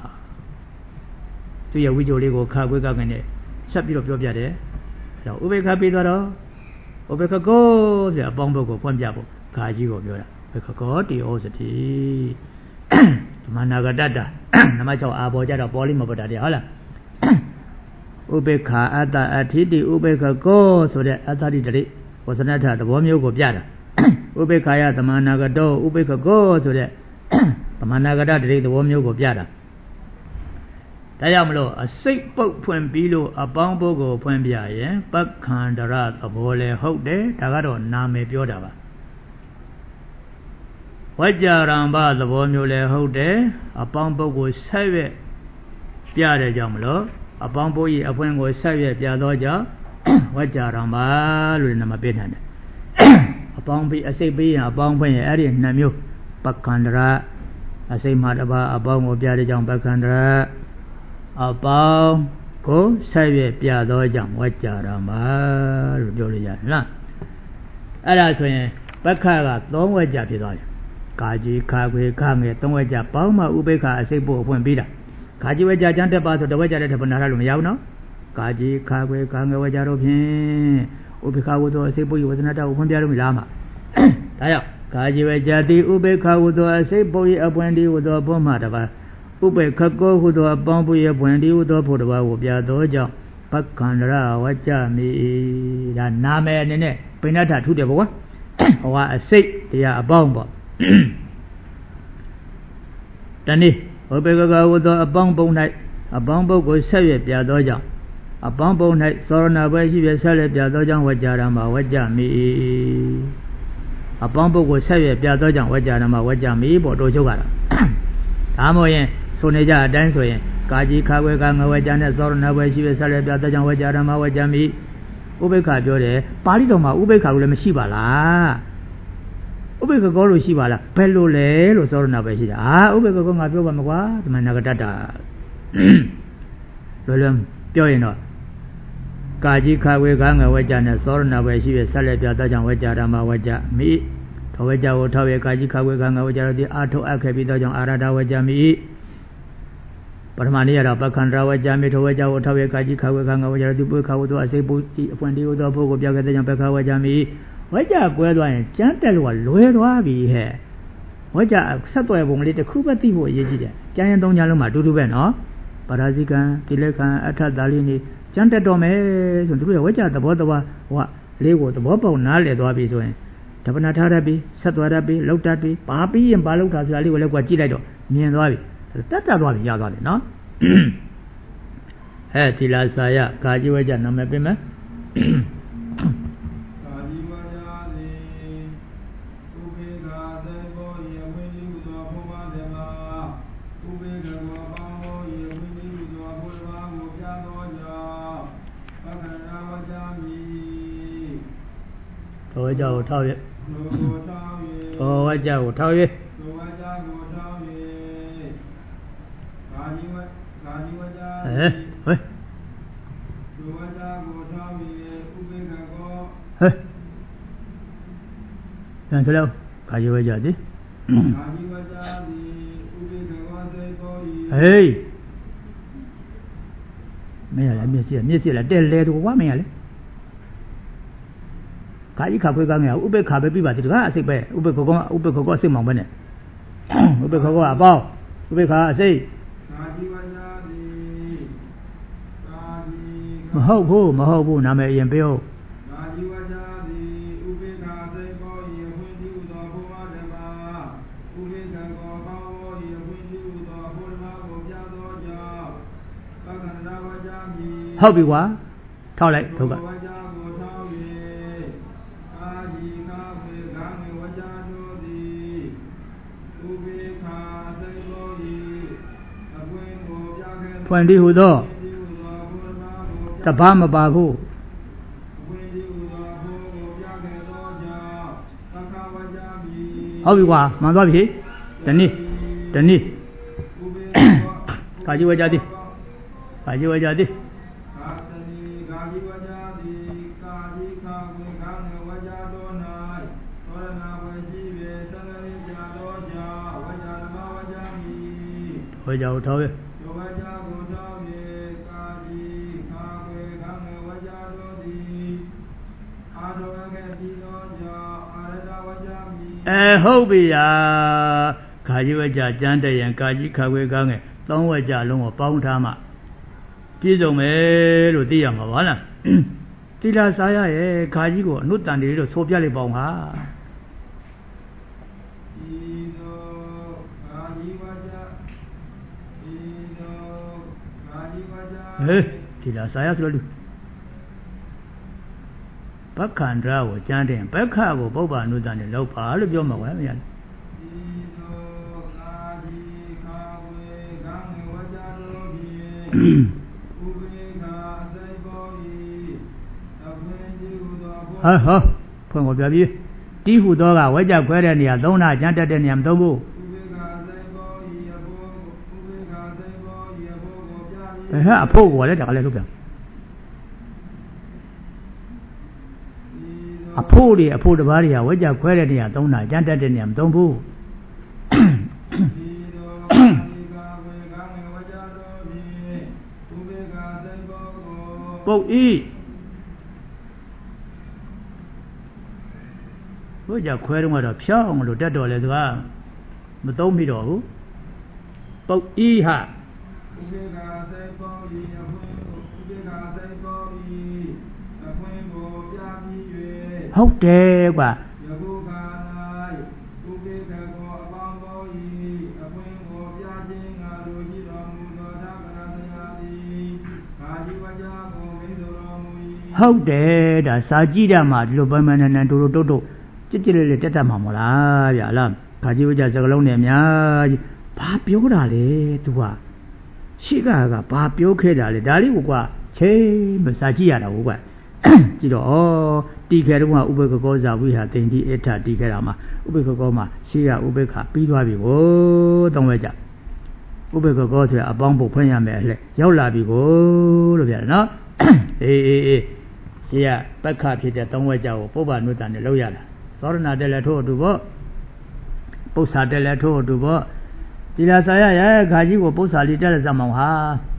သူရဲ့ဝိကြိုလေးကိုခါခွေကငနဲ့ဆက်ပြီးတော့ပြောပြတယ်အဲ့တော့ဥပေက္ခပြီးတော့ဥပေက္ခကောဆိုအပေါင်းပုတ်ကိုဖွင့်ပြဖို့ဂါကြီးကိုပြောတာဥပေက္ခကောတိယောစတိဓမ္မနာဂတတနမ၆အာဘောကြတော့ပေါ်လိမပေါ်တာတည်းဟုတ်လားဥပေက္ခအတ္တအထိတိဥပေက္ခကောဆိုတဲ့အတ္တတိတိဝဇနထသဘောမျိုးကိုပြတာဥပေက္ခယဓမ္မနာဂတောဥပေက္ခကောဆိုတဲ့ဓမ္မနာဂတတိသဘောမျိုးကိုပြတာဒါကြောင့်မလို့အစိတ်ပုတ်ဖွင့်ပြီးလို့အပေါင်းပုတ်ကိုဖွင့်ပြရင်ပက္ခန္တရသဘောလည်းဟုတ်တယ်ဒါကတော့နာမည်ပြောတာပါဝကြရံဘသဘောမျိုးလည်းဟုတ်တယ်အပေါင်းပုတ်ကိုဆက်ရွက်ပြတဲ့ကြောင့်မလို့အပေါင်းပုတ်၏အဖွင့်ကိုဆက်ရွက်ပြသောကြောင့်ဝကြရံဘလို့နာမပေးနိုင်တယ်အပေါင်းပြီးအစိတ်ပြီးရင်အပေါင်းဖွင့်ရင်အဲ့ဒီနှစ်မျိုးပက္ခန္တရအစိတ်မှာတစ်ပါးအပေါင်းကိုပြတဲ့ကြောင့်ပက္ခန္တရအပေါင်းကိုဆက်ရွက်ပြသောကြောင့်ဝကြရံဘလို့ပြောလို့ရတယ်နော်အဲ့ဒါဆိုရင်ပက္ခကသုံးဝကြဖြစ်သွားတယ်ကာကြီးခါခွေခငယ်သုံးဝကြပေါင်းမှဥပေက္ခအစိတ်ဖို့အဖွင့်ပြီးတာကာကြီးဝကြကျန်တက်ပါဆိုတဝကြတဲ့ထပ်ပနာရလို့မရဘူးနော်ကာကြီးခါခွေခငယ်ဝကြတော့ဖြင့်ဥပေက္ခဝတ္တအစိတ်ဖို့ဝဇနတကိုဖွင့်ပြလို့မလားမှာဒါကြောင့်ကာကြီးဝကြတိဥပေက္ခဝတ္တအစိတ်ဖို့အဖွင့်ဒီဝတ္တဘုမှတပါဥပေက္ခကောဟုသောအပေါင်းဖို့အဖွင့်ဒီဝတ္တဖို့တပါကိုပြသောကြောင့်ပက္ခန္တရဝကြမိဒါနာမည်အနေနဲ့ပိဏ္ဍထထုတယ်ပေါ့ကွာဟောကအစိတ်တရားအပေါင်းပေါ့တနည်းဥပေက္ခဝတ္တအပေါင်းပုံ၌အပေါင်းပုတ်ကိုဆက်ရွက်ပြသောကြောင့်အပေါင်းပုံ၌သောရဏဘွယ်ရှိပြဆက်လက်ပြသောကြောင့်ဝကြရမှာဝကြမိအပေါင်းပုတ်ကိုဆက်ရွက်ပြသောကြောင့်ဝကြရမှာဝကြမိပေါ့တို့ချုပ်ကတော့ဒါမှမဟုတ်ရင်ဆိုနေကြအတိုင်းဆိုရင်ကာကြီးခါခွေကငဝကြနဲ့သောရဏဘွယ်ရှိပြဆက်လက်ပြသောကြောင့်ဝကြရမှာဝကြမိဥပိ္ပခာပြောတယ်ပါဠိတော်မှာဥပိ္ပခာကိုလည်းမရှိပါလားဥပိ္ပခကောလို့ရှိပါလားဘယ်လိုလဲလို့သောရဏပဲရှိတာဟာဥပိ္ပခကောငါပြောပါမကွာဒီမှာနဂတတ္တလွယ်လွယ်ပြောရင်တော့ကာကြီးခါဝေခါငယ်ဝကြနဲ့သောရဏပဲရှိရဆက်လက်ပြတတ်ကြောင့်ဝကြဓမ္မဝကြမိထောဝကြကိုထောဝေကာကြီးခါဝေခါငယ်ဝကြတို့ဒီအာထုတ်အပ်ခဲ့ပြီးတော့ကြောင့်အာရဒဝကြမိပထမနေ့ရတော့ပက္ခန္ဒဝကြမိထောဝကြကိုထောဝေကာကြီးခါဝေခါငယ်ဝကြတို့ဒီပုခါဝတို့အစိပ်ပုဒီအဖွင့်ဒီဝတို့ဖို့ကိုပြောခဲ့တဲ့ကြောင့်ပက္ခဝကြမိဝကြကွဲသွားရင်ကျမ်းတက်လို့ကလွဲသွားပြီဟဲ့ဝကြဆက်သွယ်ပုံလေးတစ်ခုပဲသိဖို့အရေးကြီးတယ်ကျမ်းရင်သုံးချလုံးမှာအတူတူပဲနော်ပါရဇိကံတိလက္ခဏအထသာလိနေကျမ်းတက်တော်မယ်ဆိုသူတို့ရဲ့ဝကြသဘောတဘာဟိုကလေးကိုသဘောပေါက်နားလည်သွားပြီဆိုရင်ဓပနာထားတတ်ပြီဆက်သွားတတ်ပြီလောက်တတ်ပြီဘာပြီးရင်ဘာလောက်တာဆိုတာလေးကိုလည်းကွာကြည့်လိုက်တော့မြင်သွားပြီတက်တက်သွားပြီရသွားပြီနော်ဟဲ့သီလစာယကာကြီးဝကြနာမည်ပြင်မယ်ထောဝကြကိုထောက်ရထောဝကြကိုထောက်ရထောဝကြကိုထောက်ရကာကြီးဝကာကြီးဝကြဟဲ့ဟဲ့ထောဝကြကိုထောက်ရဥပေက္ခကောဟဲ့ညစလောက်ကာကြီးဝကြသည်ကာကြီးဝကြသည်ဥပေက္ခကောစေကောဤဟေးမင်းရလည်းမျက်စိမျက်စိလည်းတဲ့လဲတော့ဝါမင်းရလေကာကြီးခါခွေးကောင်းငယ်ဥပိ္ပခါပဲပြပါသေးတယ်ကအစိတ်ပဲဥပိ္ပခကောဥပိ္ပခကောအစိတ်မောင်ပဲနဲ့ဥပိ္ပခကောအပေါင်းဥပိ္ပခါအစိတ်ကာကြီးဝညာတိကာကြီးမဟုတ်ဘူးမဟုတ်ဘူးနာမည်အရင်ပြောကာကြီးဝညာတိဥပိ္ပခါစိတ်ကောဤအခွင့်ပြုသောဘုရားဓမ္မဥပိ္ပခကောကောဤအခွင့်ပြုသောဘုရားကိုပြသောကြောင့်ပက္ခန္ဒဝကြမိဟုတ်ပြီကွာထောက်လိုက်ထုတ်ကဖွင့်ဒီဟုသောတပားမပါဘူးဟုတ်ပြီကွာမှန်သွားပြီတနည်းတနည်းကာကြီးဝကြသည်ကာကြီးဝကြသည်ဝကြကိုထောက်ရအဲဟုတ်ပြီယာခါကြီးဝကြကျမ်းတဲ့ရင်ကာကြီးခါခွေကောင်းငယ်သုံးဝကြလုံးကိုပေါင်းထားမှပြည့်စုံမယ်လို့သိရမှာပါလားတိလာစာရရဲ့ခါကြီးကိုအနုတ္တန်တွေလို့ဆိုပြလိုက်ပေါင်းဟာဟေးတိလာစာရဆိုလို့ပက္ခန္ဒရာကိုကျမ်းတဲ့ပက္ခကိုပုပ္ပအနုတ္တန်နဲ့လောက်ပါလို့ပြောမှာကွာမရဘူးဟာဟာဖွင့်ကိုပြပြီးတီးဟုသောကဝဲကြခွဲတဲ့နေရာသုံးနာကျမ်းတက်တဲ့နေရာမသုံးဘူးဟဲ့အဖို့ကိုလည်းဒါကလည်းလုပ်ပြန်အဖို့တွေအဖို့တစ်ပါးတွေကဝဲကြခွဲတဲ့နေရာသုံးနာကျမ်းတက်တဲ့နေရာမသုံးဘူးပုတ်ဤဝဲကြခွဲတော့တော့ဖြောင်းလို့တက်တော်လဲသူကမသုံးမိတော့ဘူးပုတ်ဤဟာဟုတ်တယ်ကွာဟုတ်တယ်ဒါစာကြည့်ရမှာဒီလိုပန်းပန်းနဲ့နဲ့တူတူတုတ်တုတ်ကြစ်ကြစ်လေးလေးတက်တက်မှာမလားဗျာလားခါကြီးဝကြစကလုံးနဲ့အများကြီးဘာပြောတာလဲသူကရှိကကဘာပြောခဲ့တာလဲဒါလေးကိုကွာချိန်မစာကြည့်ရတာဟုတ်ကွာကြည့်တော့ဩတီခဲတော့ကဥပေက္ခကောဇာဝိဟာတိန်တိအထတီခဲတာမှာဥပေက္ခကောမှာရှေးကဥပေက္ခပြီးသွားပြီကိုသုံးဝဲကြဥပေက္ခကောဆိုရအပေါင်းပုတ်ဖွင့်ရမယ်အလှရောက်လာပြီကိုလို့ပြောတယ်နော်အေးအေးအေးရှေးကပက္ခဖြစ်တဲ့သုံးဝဲကြကိုပုဗ္ဗနုတ္တနဲ့လောက်ရတာသောရဏတက်လည်းထို့အတူပေါ့ပု္ပ္ပာတက်လည်းထို့အတူပေါ့ဒီလားဆာရရဲ့ခါကြီးကိုပု္ပ္ပာလေးတက်တဲ့စမောင်ဟာ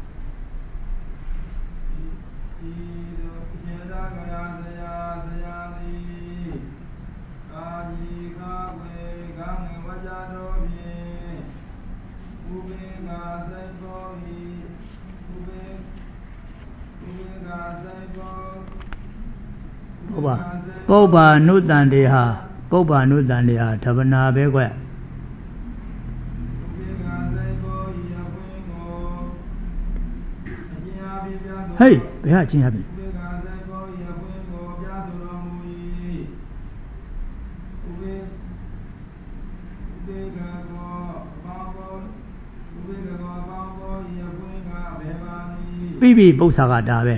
ပုဗ္ဗာနုတ္တန်တေဟာပုဗ္ဗာနုတ္တန်တေဟာဓဗနာပဲကွဟေးဘယ်ဟာချင်းရပြီပြီးပြီပု္ပ္ပာကဒါပဲ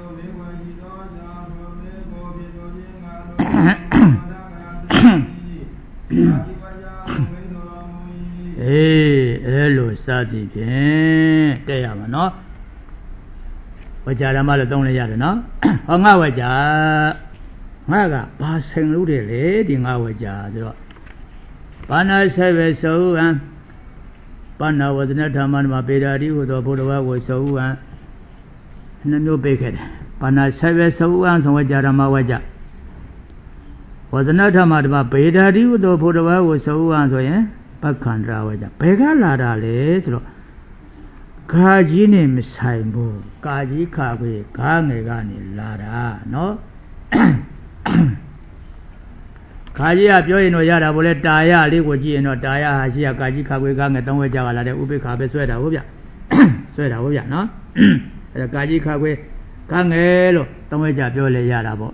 အေးအဲလိုစသည်ဖြင့်တဲ့ရမှာနော်ဝကြဓမ္မလို့သုံးလိုက်ရတယ်နော်ဟောငါဝကြငါကဘာဆိုင်လို့တယ်လေဒီငါဝကြဆိုတော့ဘာနာဆက်ပဲဆိုဟံဘာနာဝဇနဓမ္မမှာပေဓာတိဟူသောဘုရားဝဆိုဟံနှမျိုးပေးခဲ့တယ်ဘာနာဆက်ပဲဆိုဟံဆိုဝကြဓမ္မဝကြဝဇနဓမ္မဓမ္မပေဓာတိဟူသောဘုရားဝဆိုဟံဆိုရင်ပက္ခန္တရာဝကြဘယ်ကလာတာလဲဆိုတော့ခါကြီးနဲ့မဆိုင်ဘူးကာကြီးခါခွေခါငယ်ကနေလာတာနော်ခါကြီးကပြောရင်တော့ရတာဗောလဲတာရလေးကိုကြည့်ရင်တော့တာရဟာရှိရကာကြီးခါခွေခါငယ်သုံးဝဲကြပါလာတဲ့ဥပိ္ပခါပဲဆွဲတာဟုတ်ဗျဆွဲတာဟုတ်ဗျနော်အဲဒါကာကြီးခါခွေခါငယ်လို့သုံးဝဲကြပြောလဲရတာဗော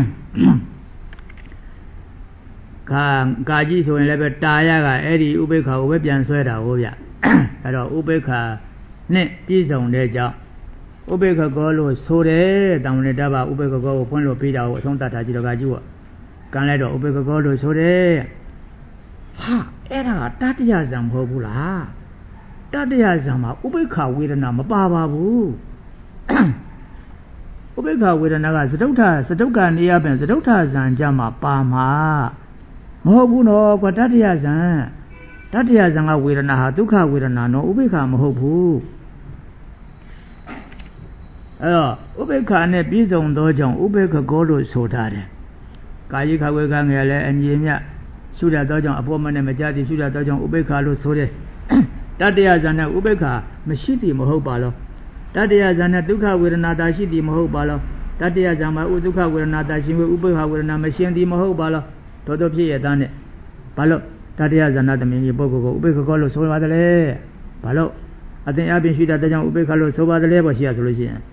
ကာကာကြီးဆိုရင်လည်းပဲတာရကအဲ့ဒီဥပိ္ပခါကိုပဲပြန်ဆွဲတာဟုတ်ဗျအဲ့တော့ဥပိ္ပခါနဲ့ပြည့်စုံတဲ့ကြောင့်ဥပေက္ခကောလို့ဆိုတယ်တောင်နေတာပါဥပေက္ခကောကိုဖွင့်လို့ပြီးတာကိုအဆုံးသတ်ထားကြည့်တော့ကကြည့်ပေါ့ကံလိုက်တော့ဥပေက္ခကောလို့ဆိုတယ်ဟာအဲ့ဒါတတ္တယဇံမဟုတ်ဘူးလားတတ္တယဇံမှာဥပေက္ခဝေဒနာမပါပါဘူးဥပေက္ခဝေဒနာကသတုဋ္ဌသတုက္ကနေရပြန်သတုဋ္ဌဇံကြမှာပါမှာမဟုတ်ဘူးနော်ကွာတတ္တယဇံတတ္တယဇံကဝေဒနာဟာဒုက္ခဝေဒနာနော်ဥပေက္ခမဟုတ်ဘူးအဲ့တော့ဥပေက္ခနဲ့ပြည့်စုံသောကြောင့်ဥပေက္ခကောလို့ဆိုထားတယ်ကာယိခဝေကငယ်လည်းအညီမြရှုရသောကြောင့်အပေါ်မနဲ့မကြသည်ရှုရသောကြောင့်ဥပေက္ခလို့ဆိုတယ်တတ္တယဇံနဲ့ဥပေက္ခမရှိသည်မဟုတ်ပါလောတတ္တယဇံနဲ့ဒုက္ခဝေဒနာတာရှိသည်မဟုတ်ပါလောတတ္တယဇံမှာဥဒုက္ခဝေဒနာတာရှိဝေဥပေက္ခဝေဒနာမရှင်သည်မဟုတ်ပါလောတော်တော်ဖြစ်ရသားနဲ့ဘာလို့တတ္တယဇဏသမင်ကြီးပုဂ္ဂိုလ်ကိုဥပေက္ခကောလို့ဆိုပါတယ်လေဘာလို့အသင်အပင်ရှိတဲ့ကြောင့်ဥပေက္ခလို့ဆိုပါတယ်လေပေါ့ရှိရဆိုလို့ရှိရင်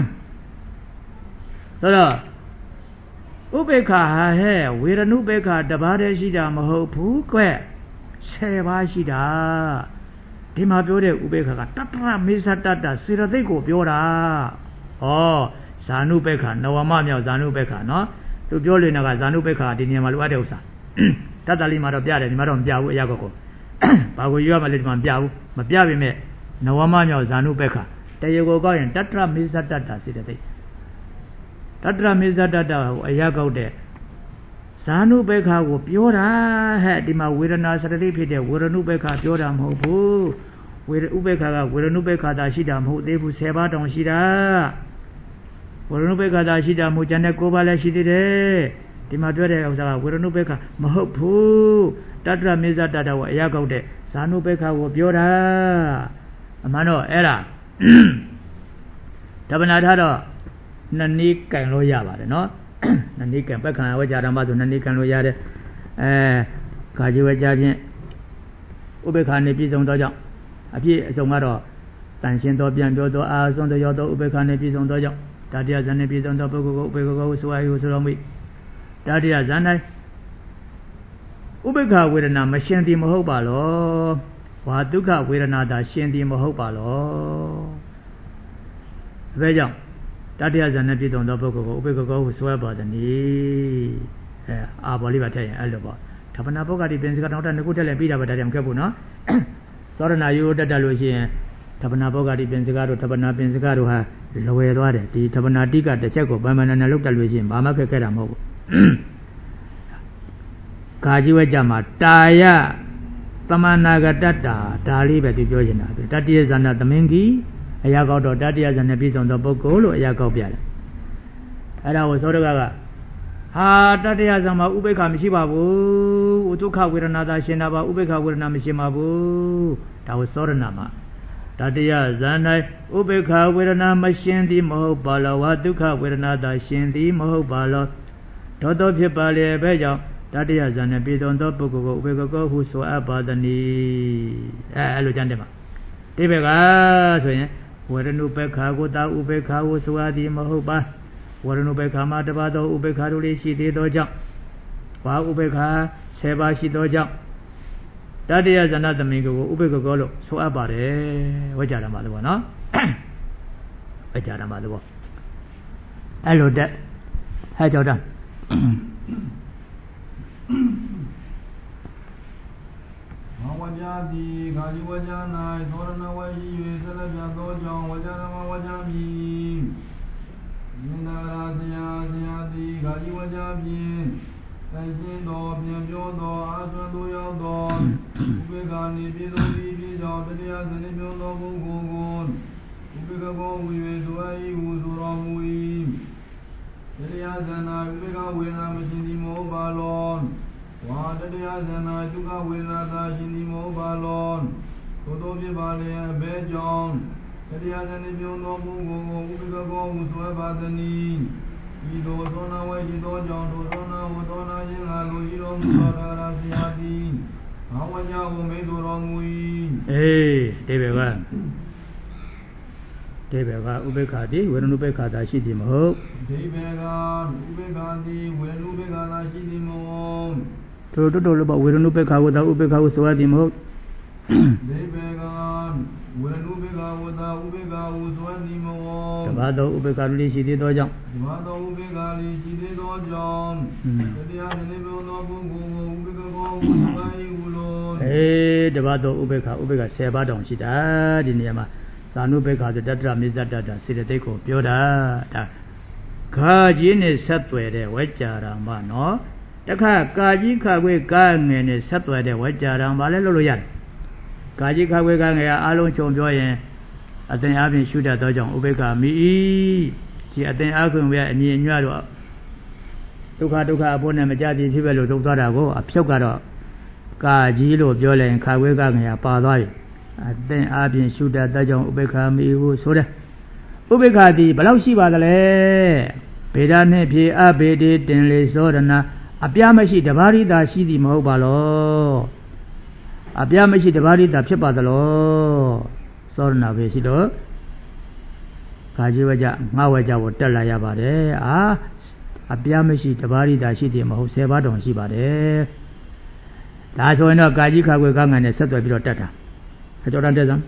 ဆိုတော့ဥပေက္ခဟာဟဲ့ဝေရဏုပေက္ခတပါးတည်းရှိတာမဟုတ်ဘူးကွဆယ်ပါးရှိတာဒီမှာပြောတဲ့ဥပေက္ခကတတ္တရမေသတ္တစေရသိက်ကိုပြောတာဩဇာနုပေက္ခနဝမမြောက်ဇာနုပေက္ခနော်သူပြောလို့နေတာကဇာနုပေက္ခဒီနေရာမှာလိုအပ်တဲ့ဥစ္စာတတ္တလေးမှာတော့ပြတယ်ဒီမှာတော့မပြဘူးအရာကောကိုဘာကိုရွရမလဲဒီမှာမပြဘူးမပြပေမဲ့နဝမမြောက်ဇာနုပေက္ခတရေကိုကောက်ရင်တတ္တရမေသတ္တစေတသိက်တတ္တရမေသတ္တကိုအရာကောက်တဲ့ဇာနုပေက္ခကိုပြောတာဟဲ့ဒီမှာဝေဒနာစရတိဖြစ်တဲ့ဝေရဏုပေက္ခပြောတာမဟုတ်ဘူးဝေဥပေက္ခကဝေရဏုပေက္ခသာရှိတာမဟုတ်သေးဘူးဆယ်ပါးတောင်ရှိတာဝေရဏုပေက္ခသာရှိတာမဟုတ်ကျန်တဲ့၉ပါးလည်းရှိသေးတယ်ဒီမှာပြောတဲ့ဥစ္စာကဝေရဏုပေက္ခမဟုတ်ဘူးတတ္တရမေဇတ္တကိုအရာကောက်တဲ့ဇာနုပေက္ခကိုပြောတာအမှန်တော့အဲ့ဒါဓမ္မနာထားတော့နှစ်နည်းကင်လို့ရပါတယ်နော်နှစ်နည်းကင်ပက္ခဏဝကြဓမ္မဆိုနှစ်နည်းကင်လို့ရတယ်အဲကာကြီးဝကြဖြင့်ဥပေက္ခနဲ့ပြည့်စုံသောကြောင့်အပြည့်အစုံကတော့တန်ရှင်းသောပြန်ပြောသောအာဆုံးသောရောသောဥပေက္ခနဲ့ပြည့်စုံသောကြောင့်တတိယဇန်နဲ့ပြည့်စုံသောပုဂ္ဂိုလ်ကိုဥပေက္ခကိုဆိုရဟုဆိုတော်မူတတိယဇန်၌ဥပေက္ခဝေဒနာမရှင်သည်မဟုတ်ပါလောဝါဒုက္ခဝေဒနာသာရှင်သည်မဟုတ်ပါလောဒါကြောင့်တတတ္တယဇာနဲ့ပြည့်စုံသောပုဂ္ဂိုလ်ကိုဥပေက္ခကောဟုဆိုရပါသည်အဲအာဘောလေးပါထည့်ရင်အဲ့လိုပေါ့ဌပနာပုဂ္ဂတိပင်စကနောက်ထပ်နှစ်ခုထည့်လည်းပြီးတာပဲဒါကြောင့်ခက်ဖို့နော်သောရဏယုတက်တက်လို့ရှိရင်ဌပနာပုဂ္ဂတိပင်စကတို့ဌပနာပင်စကတို့ဟာလွယ်သွားတယ်ဒီဌပနာတိကတစ်ချက်ကိုဗမာနနာလောက်တက်လို့ရှိရင်ဘာမှခက်ခဲတာမဟုတ်ဘူးကာကြီးဝဲကြမှာတာယသမနာကတတ္တာဒါလေးပဲသူပြောနေတာပဲတတ္တိယဇာနာသမင်ကြီးအရာကောက်တော့တတ္တိယဇာနဲ့ပြည့်စုံသောပုဂ္ဂိုလ်လို့အရာကောက်ပြတယ်အဲ့ဒါကိုသောတကကဟာတတ္တိယဇာမှာဥပိ္ပခမရှိပါဘူးဥဒုက္ခဝေဒနာသာရှင်တာပါဥပိ္ပခဝေဒနာမရှိပါဘူးဒါကိုသောရဏမှာတတ္တိယဇာ၌ဥပိ္ပခဝေဒနာမရှင်သည်မဟုတ်ပါလောဝဒုက္ခဝေဒနာသာရှင်သည်မဟုတ်ပါလောသောတောဖြစ်ပါလေပဲကြောင့်တတ္တယဇာနဲ့ပြည်တော်သောပုဂ္ဂိုလ်ကိုဥပေက္ခကောဟုဆိုအပ်ပါသည်။အဲအဲ့လိုကြံတယ်မှာတိဘေကဆိုရင်ဝရဏုပေက္ခာကိုသာဥပေက္ခာဟုဆိုအပ်သည်မဟုတ်ပါဝရဏုပေက္ခာမှာတပါသောဥပေက္ခာတို့လေးရှိသေးသောကြောင့်ဘာဥပေက္ခာဆယ်ပါးရှိသောကြောင့်တတ္တယဇာနသမင်ကိုဥပေက္ခကောလို့ဆိုအပ်ပါတယ်ဝိကြရမှာလို့ပေါ့နော်ဝိကြရမှာလို့ပေါ့အဲ့လိုတက်ဟဲ့ကြောက်တာမဝကြသည်ခါကြီးဝကြ၌သောရဏဝရှိ၍ဆက်လက်ပြသောကြောင့်ဝကြဓမ္မဝကြမည်ယင်နာရာဇယာဇယာသည်ခါကြီးဝကြဖြင့်တိုင်းရှင်းသောပြန်ပြောသောအာသွန်သို့ရောက်သောဥပေက္ခာနိပြေသောသည်ပြေကြောင့်တရားစနစ်ပြောသောပုဂ္ဂိုလ်ကိုဥပေက္ခကောဝိဝေဆိုအပ်၏ဟုဆိုတော်မူ၏တရားဇဏဥပေက္ခဝေဒနာမရှင်သည်မဟုတ်ပါလောဝါတရားဇဏဒုက္ခဝေဒနာသာရှင်သည်မဟုတ်ပါလောသို့သောဖြစ်ပါလျက်အဘဲကြောင့်တရားဇဏပြုံးသောပုဂ္ဂိုလ်ကိုဥပေက္ခကောဟုဆိုပါသည်ဤသို့သောနာဝဲဤသောကြောင့်သောသောနာဝသောနာခြင်းငါလူဤတော်မူသောတရားဆရာသည်ဘာဝညာကိုမေးတော်မူ၏အေးဒီဘက်ကဒီဘက်ကဥပေက္ခတိဝေရဏုပေက္ခသာရှိသည်မဟုတ်ဒီဘက်ကဥပေက္ခတိဝေရဏုပေက္ခသာရှိသည်မဟုတ်တို့တို့တို့လို့ပေါ့ဝေရဏုပေက္ခဝတ္တဥပေက္ခဟုဆိုရသည်မဟုတ်ဒီဘက်ကဝေရဏုပေက္ခဝတ္တဥပေက္ခဟုဆိုရသည်မဟုတ်တပါးသောဥပေက္ခလေးရှိသေးသောကြောင့်တပါးသောဥပေက္ခလေးရှိသေးသောကြောင့်တရားနှင့်ပြောသောပုဂ္ဂိုလ်ကိုဥပေက္ခကောဟုဆို၏ဟုလို့အေးတပါးသောဥပေက္ခဥပေက္ခဆယ်ပါးတောင်ရှိတာဒီနေရာမှာသာနုပေက္ခဆိုတတ္တရမေဇ္ဇတတ္တစေတသိက်ကိုပြောတာဒါခါကြီးနဲ့ဆက်သွယ်တဲ့ဝိကြာရမနော်တခါကာကြီးခါခွေကာငယ်နဲ့ဆက်သွယ်တဲ့ဝိကြာရမလည်းလုပ်လို့ရတယ်ကာကြီးခါခွေကာငယ်အားလုံးခြုံပြောရင်အသင်အားဖြင့်ရှုတတ်သောကြောင့်ဥပေက္ခမိ၏ဒီအသင်အားဖြင့်ပဲအမြင်ညွတ်တော့ဒုက္ခဒုက္ခအဖို့နဲ့မကြသည်ဖြစ်ပဲလို့ထုတ်သွားတာကိုအဖြုတ်ကတော့ကာကြီးလို့ပြောလိုက်ရင်ခါခွေကာငယ်ပါသွားပြီအသင်အားဖြင့်ရှုတတ်သောကြောင့်ဥပေက္ခမိဟုဆိုတယ်ဥပေက္ခသည်ဘယ်လောက်ရှိပါသလဲဗေဒနှင့်ဖြေအဘေဒီတင်လေသောရဏအပြားမရှိတပါးရိတာရှိသည်မဟုတ်ပါလောအပြားမရှိတပါးရိတာဖြစ်ပါသလောသောရဏပဲရှိတော့ခါကြီးဝကြငှဝကြကိုတက်လာရပါတယ်အာအပြားမရှိတပါးရိတာရှိသည်မဟုတ်ဆယ်ပါးတောင်ရှိပါတယ်ဒါဆိုရင်တော့ကာကြီးခါခွေကားငံနဲ့ဆက်သွယ်ပြီးတော့တက်တာအကျော်တန်တက်စမ်း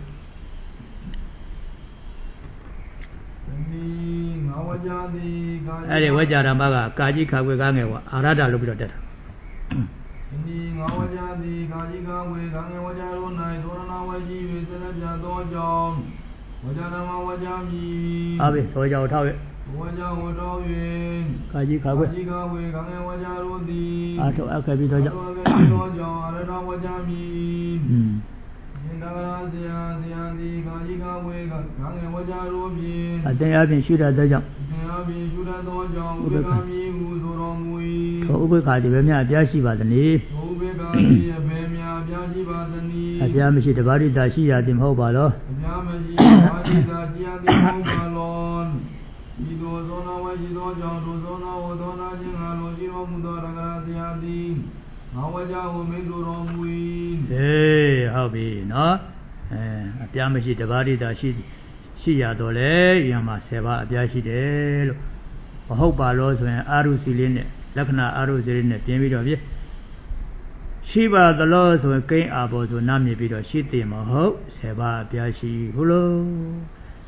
အဲ့ဒီဝကြရမကကာကြီးခါခွေကားငယ်ကအာရဒလို့ပြီးတော့တက်တာဒီငါဝကြသည်ကာကြီးကားဝေကားငယ်ဝကြတို့၌သောရဏဝရှိ၍ဆက်လက်ပြသောကြောင့်ဝကြဓမ္မဝကြမည်ဟုတ်ပြီသောကြောင့်ထောက်ရဲ့ဝကြဝတော်၍ကာကြီးခါခွေကာကြီးကားဝေကားငယ်ဝကြတို့သည်အာထောက်အခက်ပြီးသောကြောင့်သောကြောင့်အာရဒဝကြမည်อืมနာရာဇယာဇယာဒီကာကြီးကားဝေကားငယ်ဝကြတို့ဖြင့်အတင်အပြင်ရှုတတ်သောကြောင့်အတင်အပြင်ရှုတတ်သောကြောင့်ဥပေက္ခမည်ဟုဆိုတော်မူ၏ထိုဥပေက္ခဒီပဲများအပြားရှိပါသနည်းဥပေက္ခဒီအပဲများအပြားရှိပါသနည်းအပြားမရှိတပါးရိတာရှိရသည်မဟုတ်ပါလောအပြားမရှိတပါးရိတာရှိရသည်မဟုတ်ပါလောဤသို့သောနာဝရှိသောကြောင့်ထိုသောနာဝသောနာခြင်းငါလိုရှိတော်မူသောရကရာဇယာသည်ငါဝကြကိုမိဆိုတော်မူ၏ဟေးဟုတ်ပြီနော်အဲအပြားမရှိတပါးရိတာရှိရှိရတော့လေယံမှာဆယ်ပါးအပြားရှိတယ်လို့မဟုတ်ပါလို့ဆိုရင်အာရုစီလေးနဲ့လက္ခဏာအာရုစီလေးနဲ့ပြင်ပြီးတော့ပြရှိပါသလို့ဆိုရင်ကိန်းအာဘောဆိုနားမြည်ပြီးတော့ရှိတယ်မဟုတ်ဆယ်ပါးအပြားရှိဘူးလို့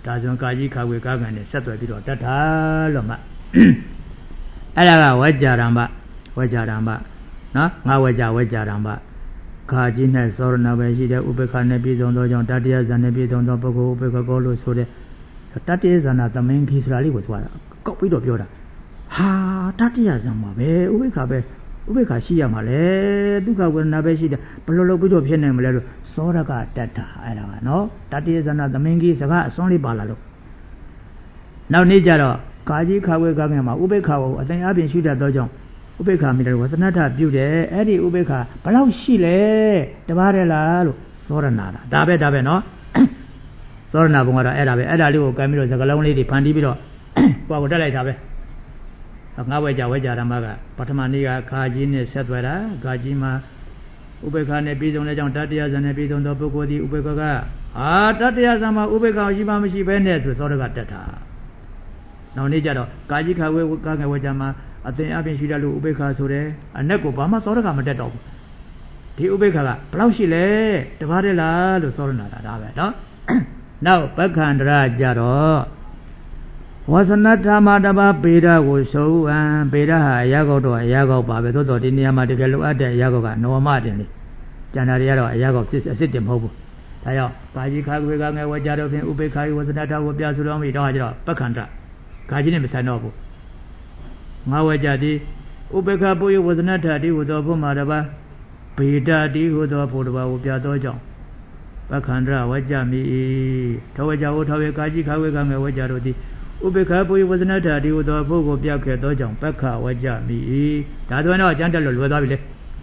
ဒါဆိုကာကြီးခါဝေကားကန်နဲ့ဆက်သွယ်ပြီးတော့တတ်တာလို့မှအဲ့ဒါကဝကြရံပဝကြရံပနော်ငါဝကြဝကြရံပခါကြီးနဲ့သောရဏပဲရှိတဲ့ဥပေက္ခနဲ့ပြည်စုံသောကြောင့်တတ္တယဇာနဲ့ပြည်စုံသောပုဂ္ဂိုလ်ဥပေက္ခကောလို့ဆိုတဲ့တတ္တယဇာနာသမင်ကြီးဆိုတာလေးကိုသွားတာကောက်ပြီးတော့ပြောတာဟာတတ္တယဇာမှာပဲဥပေက္ခပဲဥပေက္ခရှိရမှာလေဒုက္ခဝေဒနာပဲရှိတယ်ဘယ်လိုလုပ်ပြီးတော့ဖြစ်နိုင်မလဲလို့သောရကတတ္ထအဲ့ဒါကနော်တတ္တယဇာနာသမင်ကြီးစကားအစွန်းလေးပါလာလို့နောက်နေ့ကျတော့ကာကြီးခါဝေကားငယ်မှာဥပေက္ခကိုအသိအပြင်ရှုတတ်သောကြောင့်ဥပေက္ခမိတယ်ဝသနထပြုတယ်အဲ့ဒီဥပေက္ခဘယ်လောက်ရှိလဲတပါးတယ်လားလို့သောရဏတာဒါပဲဒါပဲနော်သောရဏဘုံကတော့အဲ့ဒါပဲအဲ့ဒါလေးကိုကမ်းပြီးတော့စကလုံးလေးတွေဖန်တီးပြီးတော့ကိုယ်ကိုတက်လိုက်တာပဲငါဝဲကြဝဲကြဓမ္မကပထမနေ့ကခါကြီးနဲ့ဆက်သွယ်တာခါကြီးမှာဥပေက္ခနဲ့ပြည်စုံတဲ့ကြောင့်တတ္တယဇာနဲ့ပြည်စုံသောပုဂ္ဂိုလ်သည်ဥပေက္ခကဟာတတ္တယဇာမှာဥပေက္ခရှိပါမရှိပဲနဲ့ဆိုသောရကတက်တာနောက်နေ့ကျတော့ကာကြီးခါဝဲကားငယ်ဝဲကြမှာအသင်အပြင်ရှိတယ်လို့ဥပေက္ခဆိုတယ်အနက်ကိုဘာမှသောရကမတက်တော့ဘူးဒီဥပေက္ခကဘယ်လောက်ရှိလဲတပါးတယ်လားလို့သောရဏတာဒါပဲနော်နောက်ပက္ခန္တရကြတော့ဝသနထမတပါပေဒကိုဆိုဟံပေဒဟာအရာကောက်တော့အရာကောက်ပါပဲသို့တော်ဒီနေရာမှာတကယ်လိုအပ်တဲ့အရာကောက်ကနောမတင်လေကျန်တာတွေကတော့အရာကောက်အစ်စ်တင်မဟုတ်ဘူးဒါကြောင့်ကာကြီးခါခွေကငယ်ဝကြတော့ဖြင့်ဥပေက္ခဝသနထကိုပြဆိုတော့မိတော့ကျတော့ပက္ခန္တကာကြီးနဲ့မဆိုင်တော့ဘူးငါဝကြသည်ဥပေက္ခပုယဝသနထတိဟူသောဘုမာတပါပေဒတိဟူသောဘုတပါကိုပြသောကြောင့်ပက္ခန္တဝကြမိထဝကြဝထဝေကာကြီးခါခွေကငယ်ဝကြတော့သည်ဥပေက္ခပုယဝဇနထဒီဟူသောပုဂ္ဂိုလ်ပြောက်ခဲ့သောကြောင့်ပက္ခဝကြမိဒါဆိုရင်တော့အကျမ်းတက်လို့လွယ်သွားပြီလေ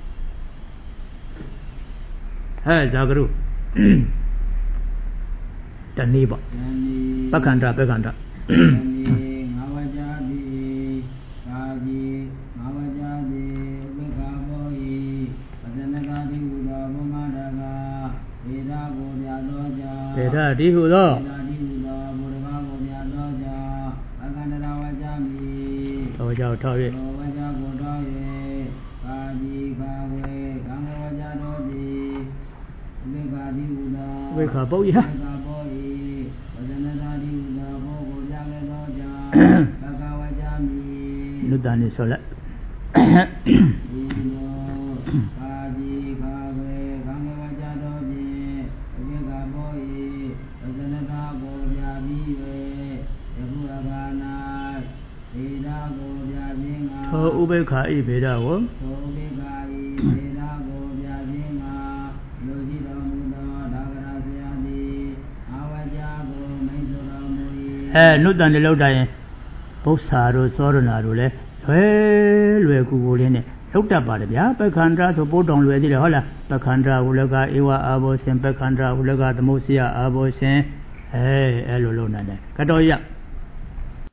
ဟဲ့ဇာကရုတဏီပေါ့ပက္ခန္တပက္ခန္တငါဝကြသည်ကာကြီးငါဝကြသည်ဥပေက္ခပုယဝဇနထဒီဟူသောဘုမတကဝေဒကိုပြသောကြောင့်ဝေဒဒီဟူသောဝကြောထောက်၍ဝကြောကိုထောက်၍ကာကြီးခါဝေကံဝကြတော်သည်ဝိကာတိဟူသောဝိခာပုယဝိခာပုယဝဇနတာတိဟူသောဘုကိုပြခဲ့သောကြောင့်ဘဂဝကြမိလူတန်နေဆိုလက်ဒီလိုကာကြီးခါဝေကံဝကြတော်သည်ဝိကာပုယဝဇနတာကိုပြပြီး၍ယခုအဘာနာဣဒာကိုသောဥပေက္ခဤဗေဒကိုသောဥပေက္ခဤဗေဒကိုပြခြင်းမှာလူကြည်တော်မူသောဒါဂရဆရာသည်အဝကြကိုမိတ်ဆိုတော်မူ၏အဲနုတန်တွေလောက်တိုင်းဘုရားတို့သောရဏတို့လည်းလွယ်လွယ်ကူကူလေးနဲ့လောက်တတ်ပါတယ်ဗျာပက္ခန္တဆိုပို့တောင်လွယ်သေးတယ်ဟုတ်လားပက္ခန္တဟုလကဧဝအာဘောရှင်ပက္ခန္တဟုလကသမုစီယအာဘောရှင်အဲအဲလိုလုပ်နိုင်တယ်ကတော်ရ